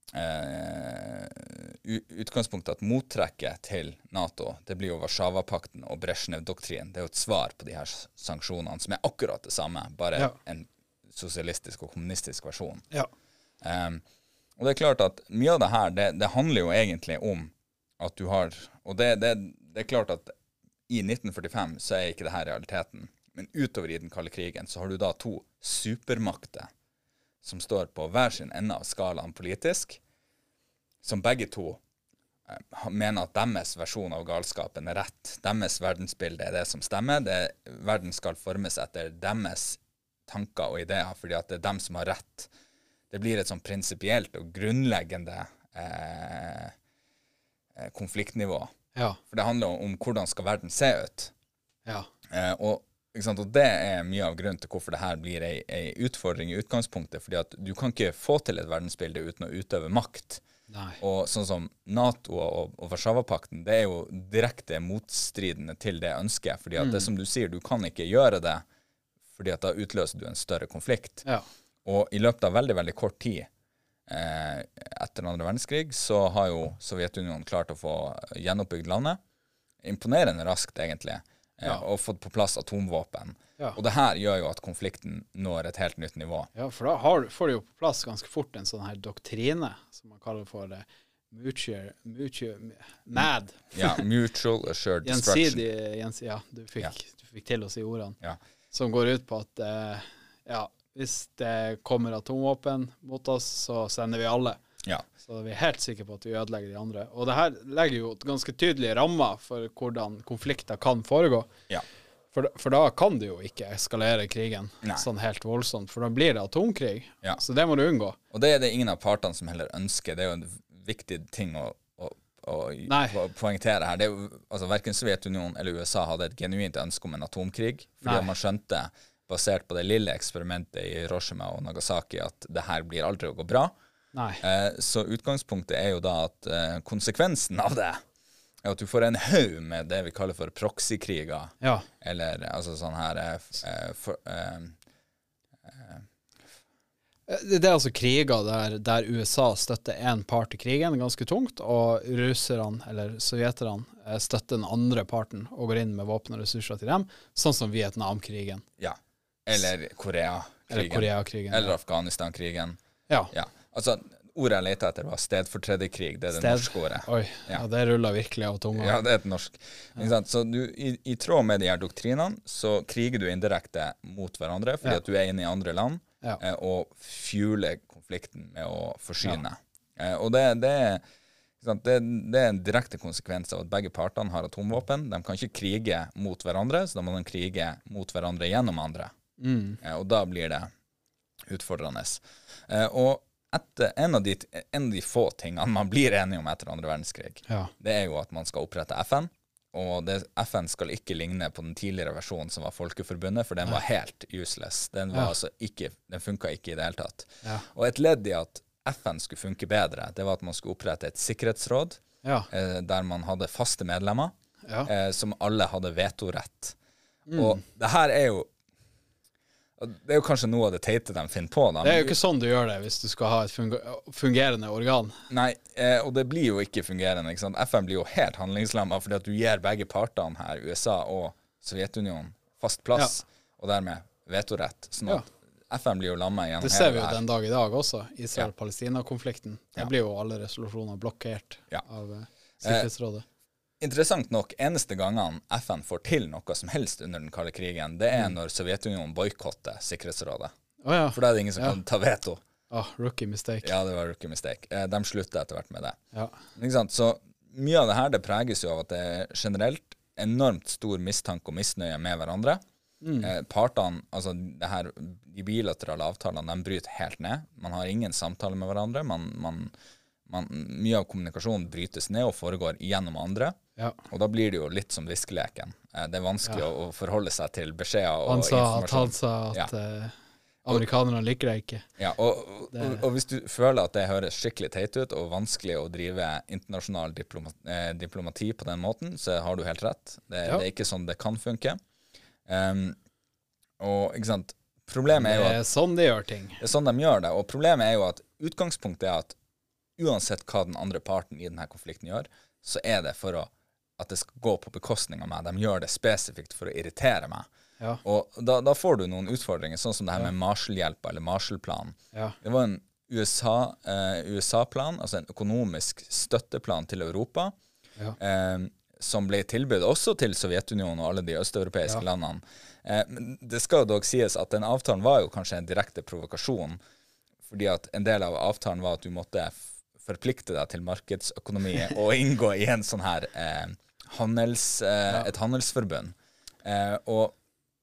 Uh, utgangspunktet at mottrekket til NATO, det blir jo Warszawapakten og Brezhnev-doktrinen. Det er jo et svar på de her sanksjonene som er akkurat det samme, bare ja. en sosialistisk og kommunistisk versjon. Ja. Um, og det er klart at mye av det her, det, det handler jo egentlig om at du har, og det, det, det er klart at i nitten førtifem så er ikke det her realiteten, men utover i den kalde krigen så har du da to supermakter som står på hver sin ende av skalaen politisk, som begge to eh, mener at deres versjon av galskapen er rett. Deres verdensbilde er det som stemmer. Det, verden skal formes etter deres tanker og ideer, fordi at det er dem som har rett. Det blir et sånn prinsipielt og grunnleggende eh, konfliktnivå. Ja. For det handler om, om hvordan skal verden se ut. Ja. Eh, og Ikke sant? Og det er mye av grunnen til hvorfor det her blir en, en utfordring i utgangspunktet, fordi at du kan ikke få til et verdensbilde uten å utøve makt. Nei. Og sånn som NATO og, og Warszawapakten, det er jo direkte motstridende til det ønsket, fordi at mm. det som du sier, du kan ikke gjøre det, fordi at da utløser du en større konflikt. Ja. Og i løpet av veldig, veldig kort tid eh, etter den andre verdenskrig, så har jo Sovjetunionen klart å få gjenoppbygd landet. Imponerende raskt, egentlig. Ja. Og fått på plass atomvåpen. Ja. Og det her gjør jo at konflikten når et helt nytt nivå. Ja, for da har, får du jo på plass ganske fort en sånn her doktrine, som man kaller for det, mutual, mutual, MAD. Ja, Mutual Assured Destruction. Gjensidig, gjens, ja, du fikk, ja. du fikk til å si ordene. Ja. Som går ut på at, eh, ja, hvis det kommer atomvåpen mot oss, så sender vi alle. Ja. Så vi er helt sikre på at vi ødelegger de andre. Og det her legger jo ganske tydelige rammer for hvordan konflikter kan foregå. Ja. For, for da kan du jo ikke eskalere krigen Nei. sånn helt voldsomt, for da blir det atomkrig. Ja. Så det må du unngå. Og det er det ingen av partene som heller ønsker. Det er jo en viktig ting å, å, å, å poengtere her. Det er jo, altså, hverken Sovjetunionen eller U S A hadde et genuint ønske om en atomkrig, fordi man skjønte, basert på det lille eksperimentet i Hiroshima og Nagasaki, at det her blir aldri å gå bra. Nei. Eh, så utgangspunktet er jo da at eh, konsekvensen av det er at du får en haug med det vi kaller for proxykriger. Ja. Eller altså sånn her eh, eh, for, eh, Det er altså kriger der, der U S A støtter en part i krigen ganske tungt, og russerne, eller sovjeterne, eh, støtter den andre parten og går inn med våpen og ressurser til dem, sånn som Vietnamkrigen. Ja. Eller Koreakrigen. Eller Koreakrigen. Eller Afghanistankrigen. Ja. Ja. Altså, ordet jeg leter etter var stedfortrederkrig. Det er det Sted. norske ordet. Oi, Ja. ja, det ruller virkelig av tunga. Ja, det er et norsk. Ikke sant? Så du, i, i tråd med de her doktrinene, så kriger du indirekte mot hverandre, fordi Ja. at du er inne i andre land, Ja. eh, og fueler konflikten med å forsyne. Eh, og det, det, er, ikke sant? Det, det er en direkte konsekvens av at begge partene har atomvåpen. De kan ikke krige mot hverandre, så da må de krige mot hverandre gjennom andre. Mm. Eh, og da blir det utfordrende. Eh, og etter, en, av de, en av de få tingene man blir enige om etter andre verdenskrig, Ja. det er jo at man skal opprette F N. Og det, F N skal ikke ligne på den tidligere versjonen som var Folkeforbundet, for den var helt useless. Den, var Ja. altså ikke, den funka ikke i det hele tatt. Ja. Og et ledd i at F N skulle funke bedre, det var at man skulle opprette et sikkerhetsråd, Ja. eh, der man hadde faste medlemmer, Ja. eh, som alle hadde vetorett. Og det her er jo Det er jo kanskje noe av det teite de finner på. Da. Det er jo ikke sånn du gjør det hvis du skal ha et funge- fungerende organ. Nei, eh, og det blir jo ikke fungerende. Ikke sant? F N blir jo helt handlingslammet fordi at du gir begge partene her, U S A og Sovjetunionen, fast plass, og dermed vetorett. Sånn at F N blir jo lammet gjennom Det ser vi hele jo det her. den dag i dag også. Israel-Palestina-konflikten. Der Ja. blir jo alle resolusjoner blokkert Ja. av eh, Sikkerhetsrådet. Interessant nok, eneste gangene F N får til noe som helst under den kalde krigen, det er når Sovjetunionen boikotter Sikkerhetsrådet. Å ja. For da er det ingen som Ja. kan ta veto. Ah, rookie mistake. Ja, det var rookie mistake. Eh, De slutter etter hvert med det. Ja. Ikke sant? Så mye av det her det preges jo av at det er generelt enormt stor mistanke og misnøye med hverandre. Eh, partene, altså det her, de bilaterale avtalene, de bryter helt ned. Man har ingen samtale med hverandre. Man, man, man, mye av kommunikasjonen brytes ned og foregår gjennom andre. Ja. Og da blir det jo litt som viskeleken. Eh, det er vanskelig å, å forholde seg til beskjeder og Han sa at, han informasjon. sa at eh, amerikanerne liker deg ikke. Ja, og, og, og, og hvis du føler at det høres skikkelig teit ut og vanskelig å drive internasjonal diploma, eh, diplomati på den måten, så har du helt rett. Det, Ja. det er ikke sånn det kan funke. Um, og ikke sant, problemet er jo Det at er sånn de gjør ting. det er sånn de gjør det, og problemet er jo at utgangspunktet er at uansett hva den andre parten i denne konflikten gjør, så er det for å, at det skal gå på bekostning av meg. De gjør det spesifikt for å irritere meg. Ja. Og da, da får du noen utfordringer, sånn som det her med Marshall-hjelpa eller Marshall-planen. Ja. Det var en U S A, eh, U S A-plan, altså en økonomisk støtteplan til Europa, Ja. eh, som ble tilbudt også til Sovjetunionen og alle de østeuropeiske Ja. landene. Eh, men det skal dog sies at den avtalen var jo kanskje en direkte provokasjon, fordi at en del av avtalen var at du måtte f- forplikte deg til markedsøkonomi og inngå i en sånn her eh, handels, eh, Ja. et handelsforbund. Eh, og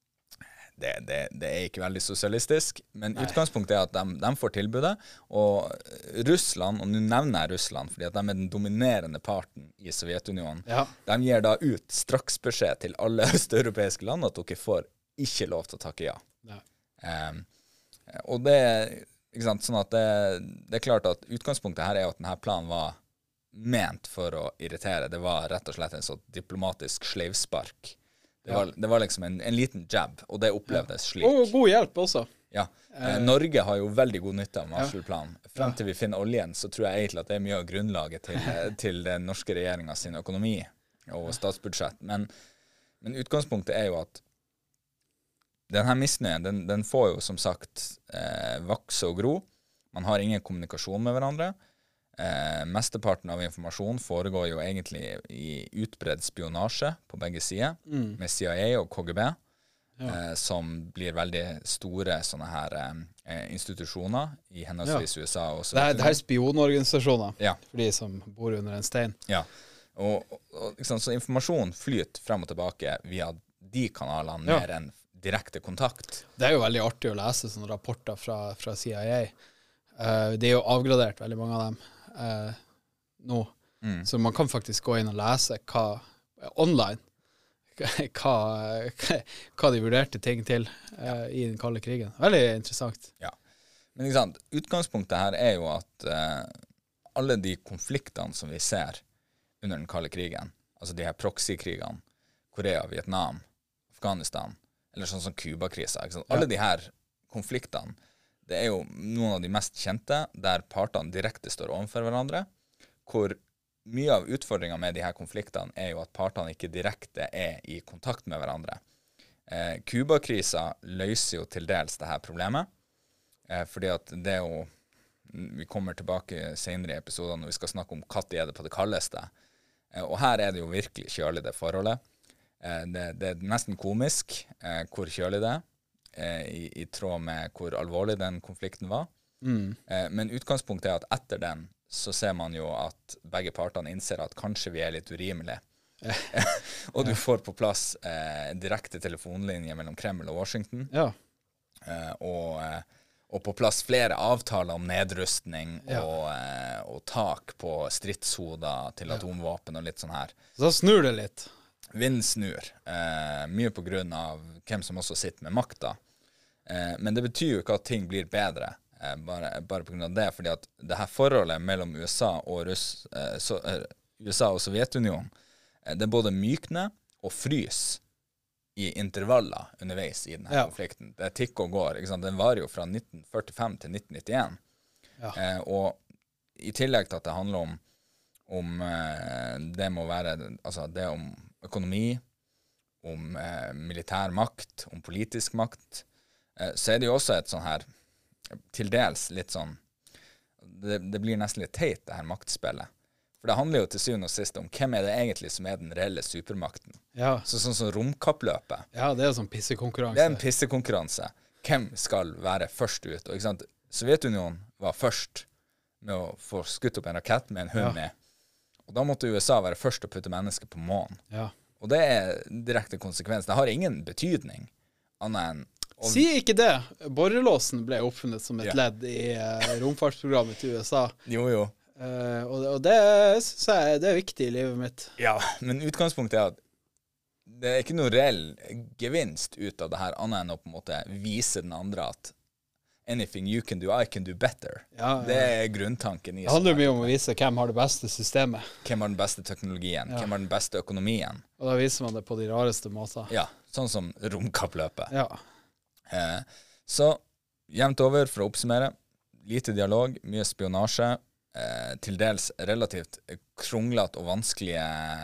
det, det, det er ikke veldig sosialistisk, men Nei. utgangspunktet er at de, de får tilbudet, og Russland, og nå nevner jeg Russland, fordi at de er den dominerende parten i Sovjetunionen, Ja. de gir da ut straksbeskjed til alle østeuropeiske land at dere får ikke lov til å takke ja. Ja. Um, og det, ikke sant, sånn at det, det er klart at utgangspunktet her er jo at denne planen var ment for å irritere. Det var rett og slett en sånn diplomatisk sleivspark. Det var, det var liksom en, en liten jab, og det opplevdes slik. Og god hjelp også. Ja. Eh, Norge har jo veldig god nytte av Marshall-planen. Frem Ja. til vi finner oljen, så tror jeg egentlig at det er mye av grunnlaget til, eh, til den norske regjeringa sin økonomi og statsbudsjett. Men, men utgangspunktet er jo at denne misnøyen, den, den får jo som sagt eh, vokse og gro. Man har ingen kommunikasjon med hverandre. Eh, mesteparten av informasjon foregår jo egentlig i utbredd spionasje på begge sider, med C I A og K G B, Ja. eh, som blir veldig store sånne her eh, institusjoner i henholdsvis U S A og Det her, det her er spionorganisasjoner, Ja. for de som bor under en stein. Ja, og, og, og ikke sant, så informasjon flyter frem og tilbake via de kanalene Ja. mer enn direkte kontakt. Det er jo veldig artig å lese sånne rapporter fra, fra C I A. Eh, det er jo avgradert, veldig mange av dem, eh, nå. Mm. Så man kan faktisk gå inn og lese hva, online hva, hva de vurderte ting til eh, i den kalde krigen. Veldig interessant. Ja. Men ikke sant, utgangspunktet her er jo at eh, alle de konfliktene som vi ser under den kalde krigen, altså de her proxy-krigene, Korea, Vietnam, Afghanistan, eller sånn som Cuba-krisa, ikke sant? Alle ja. de her konfliktene, det er jo noen av de mest kjente, der partene direkte står overfor hverandre, hvor mye av utfordringen med de her konfliktene er jo at partene ikke direkte er i kontakt med hverandre. Eh, Cuba-krisa løser jo til dels det her problemet, eh, fordi at det er jo, vi kommer tilbake senere i episoden når vi skal snakke om hva det er det på det kaldeste. Eh, og her er det jo virkelig kjølig det forholdet. Eh, det, det er nesten komisk eh, hvor kjølig det er, eh, i, i tråd med hvor alvorlig den konflikten var. Mm. Eh, men utgangspunktet er at etter den så ser man jo at begge partene innser at kanskje vi er litt urimelige. Og du får på plass eh, direkte telefonlinje mellom Kreml og Washington. Ja. Eh, og, eh, og på plass flere avtaler om nedrustning ja. og, eh, og tak på stridshoder til atomvåpen og litt sånn her. Så snur det litt. Vind snur. Eh, mye på grunn av hvem som også sitter med makta. Eh, men det betyr jo ikke at ting blir bedre. Eh, bare, bare på grunn av det, fordi at det her forholdet mellom U S A og, Russ, eh, så, eh, U S A og Sovjetunionen, eh, det er både mykne og frys i intervaller underveis i denne ja. konflikten. Det tikker og går, ikke sant? Den var jo fra nitten førtifem til nitten nittien. Ja. Eh, og i tillegg til at det handler om, om eh, det må være, altså det om økonomi, om eh, militær makt, om politisk makt, eh, så er det jo også et sånn her, til dels litt sånn, det, det blir nesten litt teit det her maktspillet. For det handler jo til syvende og sist om hvem er det egentlig som er den reelle supermakten. Ja. Så sånn som romkappløpet. Ja, det er sånn pissekonkurranse. Det er en pissekonkurranse. Hvem skal være først ut? Og ikke sant, Sovjetunionen var først med å få skutt opp en rakett med en hund ja. med. Og da måtte U S A være først å putte mennesker på månen. Ja. Og det er direkte konsekvens. Det har ingen betydning annet enn og si ikke det. Borrelåsen ble oppfunnet som et ja. ledd i uh, romfartsprogrammet til U S A. Jo, jo. Uh, og, og det synes jeg det er viktig i livet mitt. Ja, men utgangspunktet er at det er ikke noe reell gevinst ut av det her, annet enn å på en måte vise den andre at anything you can do, I can do better. Ja, ja. Det er grunntanken i det handler mye om å vise hvem har det beste systemet. Hvem har den beste teknologien, ja. hvem har den beste økonomien. Og da viser man det på de rareste måter. Ja, sånn som romkappløpet. Ja. Eh, så jevnt over, for å oppsummere, lite dialog, mye spionasje, eh, til dels relativt kronglet og vanskelige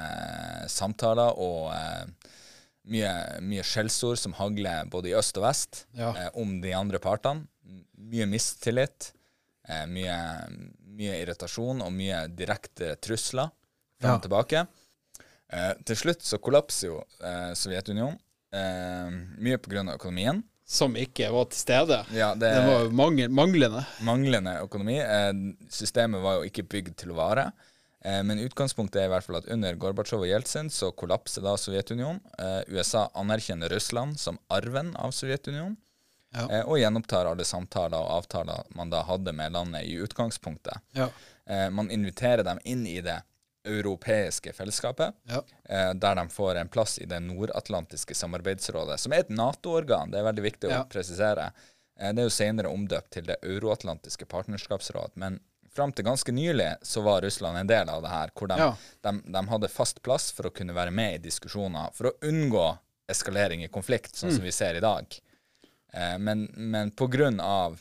samtaler, og eh, mye, mye skjellsord som hagler både i øst og vest ja. eh, om de andre partene. Mye mistillit, eh, mye, mye irritasjon og mye direkte trusler frem og ja. tilbake. Eh, til slutt så kollapser jo eh, Sovjetunionen, eh, mye på grunn av økonomien. Som ikke var til stede. Ja, det, det var mangel, manglende. Manglende økonomi. Eh, systemet var jo ikke bygd til å vare. Eh, men utgangspunktet er i hvert fall at under Gorbatsjov og Jeltsin så kollapser da Sovjetunionen. Eh, U S A anerkjenner Russland som arven av Sovjetunionen. Ja. Eh, og gjenopptar alle samtaler og avtaler man da hadde med landet i utgangspunktet. Ja. Eh, man inviterer dem inn i det europeiske fellesskapet, ja. eh, der de får en plass i det nordatlantiske samarbeidsrådet, som er et NATO-organ. Det er veldig viktig å ja. presisere. Eh, det er jo senere omdøpt til det euroatlantiske partnerskapsråd, men frem til ganske nylig så var Russland en del av det her, hvor de, ja. de, de hadde fast plass for å kunne være med i diskusjoner, for å unngå eskalering i konflikt, sånn mm. som vi ser i dag. Eh, men, men på grunn av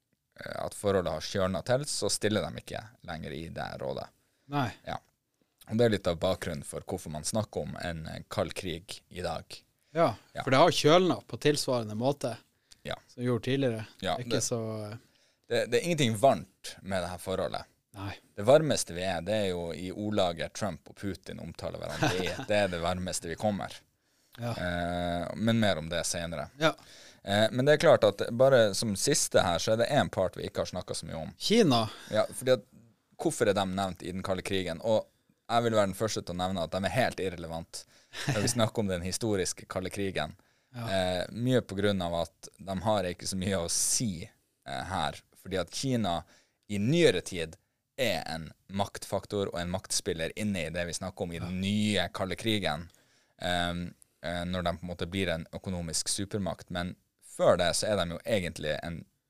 at forholdet har kjørnet til, så stiller de ikke lenger i det rådet. Nei. Ja. Og det er litt av bakgrunnen for hvorfor man snakker om en kald krig i dag. Ja, ja. for det har kjølnet på tilsvarende måte ja. som gjorde tidligere. Ja, det, er ikke det, så... det, det er ingenting varmt med det her forholdet. Nei. Det varmeste vi er, det er jo i ordlaget Trump og Putin omtaler hverandre i. Det er det varmeste vi kommer. Ja. Eh, men mer om det senere. Ja. Eh, men det er klart at bare som siste her, så er det en part vi ikke har snakket så mye om. Kina. Ja, fordi at hvorfor er de nevnt i den kalde krigen? Og jeg vil være den første til å nevne at de er helt irrelevant når vi snakker om den historiske kalde krigen. Ja. Eh, mye på grunn av at de har ikke så mye å si eh, her. Fordi at Kina i nyere tid er en maktfaktor og en maktspiller inne i det vi snakker om i den nye kalde krigen. Eh, eh, når de på en måte blir en økonomisk supermakt. Men før det så er de jo egentlig en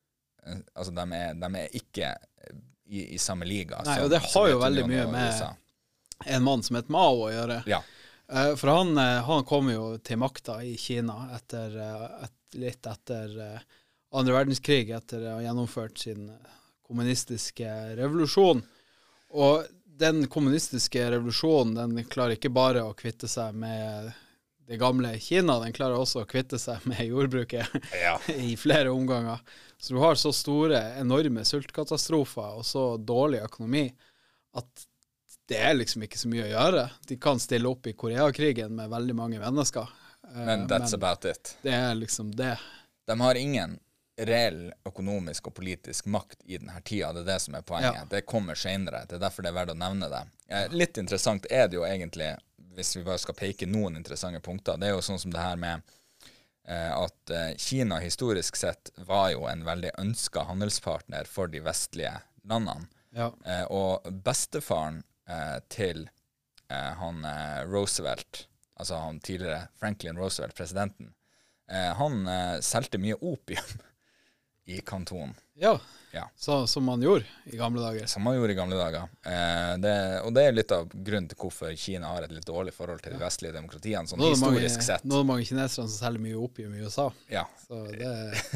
altså de er, de er ikke i, i samme liga. Nei, og det har jo veldig mye med U S A. En mann som heter Mao å gjøre. Ja. Uh, for han, uh, han kom jo til makta i Kina etter, uh, et, litt etter uh, andre verdenskrig, etter å ha gjennomført sin kommunistiske revolusjon. Og den kommunistiske revolusjonen, den klarer ikke bare å kvitte seg med det gamle Kina, den klarer også å kvitte seg med jordbruket ja. i flere omganger. Så du har så store, enorme sultkatastrofer og så dårlig økonomi at det er liksom ikke så mye å gjøre. De kan stille opp i Koreakrigen med veldig mange mennesker. Men that's Men about it. Det er liksom det. De har ingen reell økonomisk og politisk makt i denne tida, det er det som er poenget. Ja. Det kommer senere, det er derfor det er verdt å nevne det. Litt interessant er det jo egentlig, hvis vi bare skal peke noen interessante punkter, det er jo sånn som det her med eh, at eh, Kina historisk sett var jo en veldig ønsket handelspartner for de vestlige landene. Ja. Eh, og bestefaren eh, til eh, han eh, Roosevelt, altså han tidligere Franklin Roosevelt, presidenten, eh, han eh, solgte mye opium i Kanton. Ja, ja. Så, som man gjorde i gamle dager. Som man gjorde i gamle dager. Eh, det, og det er litt av grunnen til hvorfor Kina har et litt dårlig forhold til de vestlige demokratiene, sånn historisk mange, sett. Nå er det mange kinesere som selger mye opium i U S A. Ja. Så det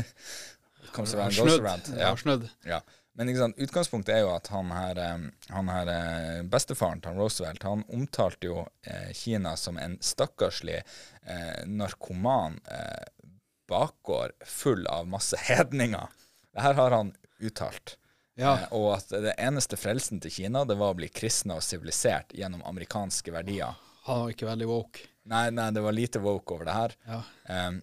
har snudd. Ja. snudd. Ja. Men ikke sant, utgangspunktet er jo at han her, han her bestefaren til Roosevelt, han omtalte jo eh, Kina som en stakkarslig eh, narkoman eh, bakgård full av masse hedninger. Det her har han uttalt. Ja. Eh, og at det eneste frelsen til Kina, det var å bli kristne og sivilisert gjennom amerikanske verdier. Han var ikke veldig woke. Nei, nei, det var lite woke over det her. Ja. Um,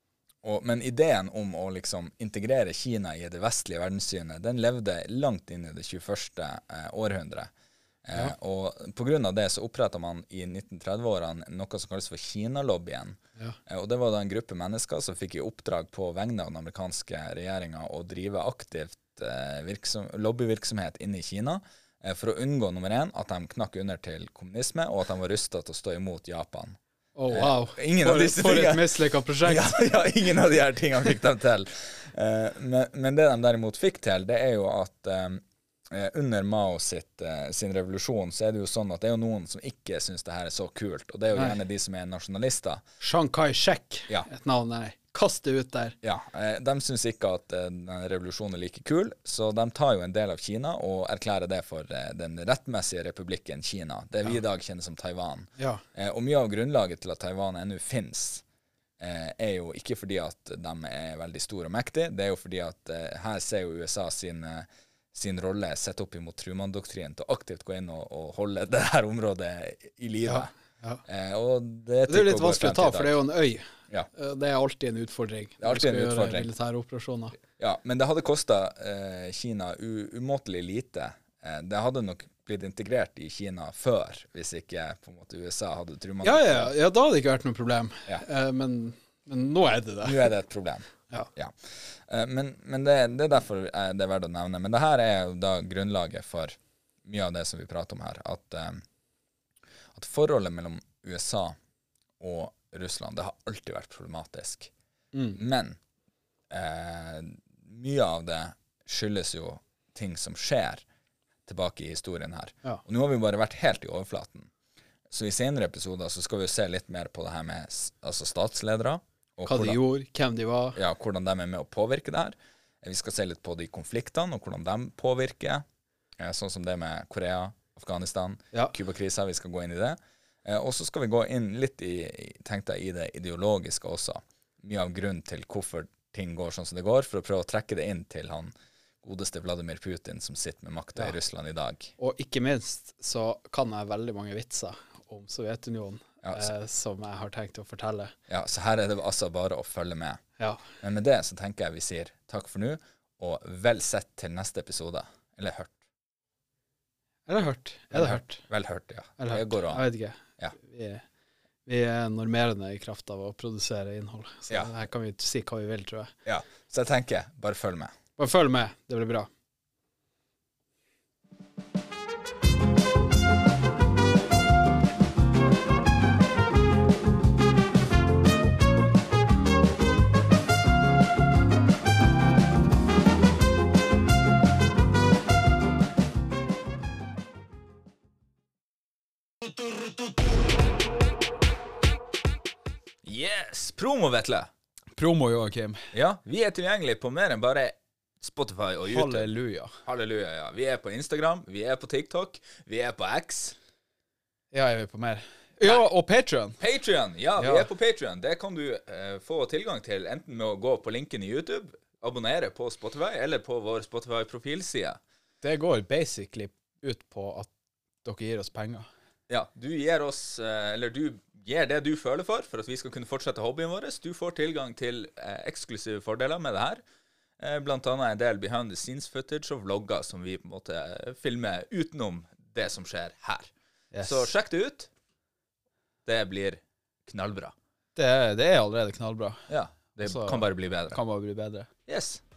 og, men ideen om å liksom integrere Kina i det vestlige verdenssynet, den levde langt inn i det tjueførste eh, århundret. Eh, ja. Og på grunn av det så opprettet man i nitten tretti-årene noe som kalles for Kina-lobbyen. Ja. Eh, og det var da en gruppe mennesker som fikk i oppdrag på vegne av den amerikanske regjeringen å drive aktivt eh, virksom, lobbyvirksomhet inne i Kina, eh, for å unngå nummer én, at de knakk under til kommunisme, og at de var rustet til å stå imot Japan. Oh, wow. Eh, ingen for, av disse for tingene, et mislykket prosjekt. Ja, ja, ingen av de her tingene fikk de til. Eh, men, men det de derimot fikk til, det er jo at eh, under Mao sitt, uh, sin revolusjon, så er det jo sånn at det er jo noen som ikke synes det her er så kult, og det er jo Nei. gjerne de som er nasjonalister. Chiang Kai-shek, ja. Et navn der. Kast det ut der. Ja, uh, de synes ikke at uh, denne revolusjonen er like kul, så de tar jo en del av Kina og erklærer det for uh, den rettmessige republikken Kina, det vi ja. i dag kjenner som Taiwan. Ja. Uh, og mye av grunnlaget til at Taiwan ennå finnes, uh, er jo ikke fordi at de er veldig store og mektige, det er jo fordi at uh, her ser jo U S A sin uh, sin rolle sett opp imot Truman-doktrinen til å aktivt gå inn og, og holde det her området i live. Ja, ja. Eh, og det, det er litt vanskelig å ta, for det er jo en øy. Ja. Det er alltid en utfordring. Det er alltid en utfordring. Militære operasjoner. Ja, men det hadde kostet eh, Kina u umåtelig lite. Eh, det hadde nok blitt integrert i Kina før, hvis ikke på en måte U S A hadde Truman-doktrinen. Ja, ja, ja, da hadde det ikke vært noe problem. Ja. Eh, men, men nå er det det. Nå er det et problem. Ja. ja. Men, men det, det er derfor det er verdt å nevne. Men det her er jo da grunnlaget for mye av det som vi prater om her. At, at forholdet mellom U S A og Russland, det har alltid vært problematisk. Mm. Men eh, mye av det skyldes jo ting som skjer tilbake i historien her. Ja. Og nå har vi bare vært helt i overflaten. Så i senere episoder så skal vi jo se litt mer på det her med altså statsledere. Hva hvordan, de gjorde, hvem de var. Ja, hvordan de er med å påvirke det her. Vi skal se litt på de konfliktene, og hvordan de påvirker. Sånn som det med Korea, Afghanistan, ja. Kuba-krisa, vi skal gå inn i det. Og så skal vi gå inn litt i, tenkte jeg, i det ideologiske også. Mye av grunnen til hvorfor ting går sånn som det går, for å prøve å trekke det inn til han godeste Vladimir Putin, som sitter med makta ja. i Russland i dag. Og ikke minst så kan jeg veldig mange vitser om Sovjetunionen. Ja, eh, som jeg har tenkt å fortelle. Ja, så her er det altså bare å følge med. Ja. Men med det så tenker jeg vi sier takk for nå, og vel sett til neste episode. Eller hørt. Eller hørt. Er det hørt? Vel hørt, ja. Eller hørt. Jeg vet ikke. Ja. Vi, vi er normerende i kraft av å produsere innhold. Så ja. her kan vi si hva vi vil, tror jeg. Ja, så jeg tenker, bare følg med. Bare følg med, det blir bra. Yes, promo, Vetle. Promo, Joakim. Ja, vi er tilgjengelige på mer enn bare Spotify og YouTube. Halleluja. Halleluja, ja. Vi er på Instagram, vi er på TikTok, vi er på X. Ja, jeg vil på mer. Ja, og Patreon. Patreon, ja, vi Ja. er på Patreon. Det kan du eh, få tilgang til enten med å gå på linken i YouTube, abonnere på Spotify, eller på vår Spotify-profilside. Det går basically ut på at dere gir oss penger. Ja, du gir oss, eh, eller du gir det du føler for, for at vi skal kunne fortsette hobbyen vår. Du får tilgang til eh, eksklusive fordeler med det her. Eh, blant annet en del behind the scenes footage og vlogger som vi på en måte eh, filmer utenom det som skjer her. Yes. Så sjekk det ut. Det blir knallbra. Det, det er allerede knallbra. Ja, det Så- kan bare bli bedre. Kan bare bli bedre. Yes.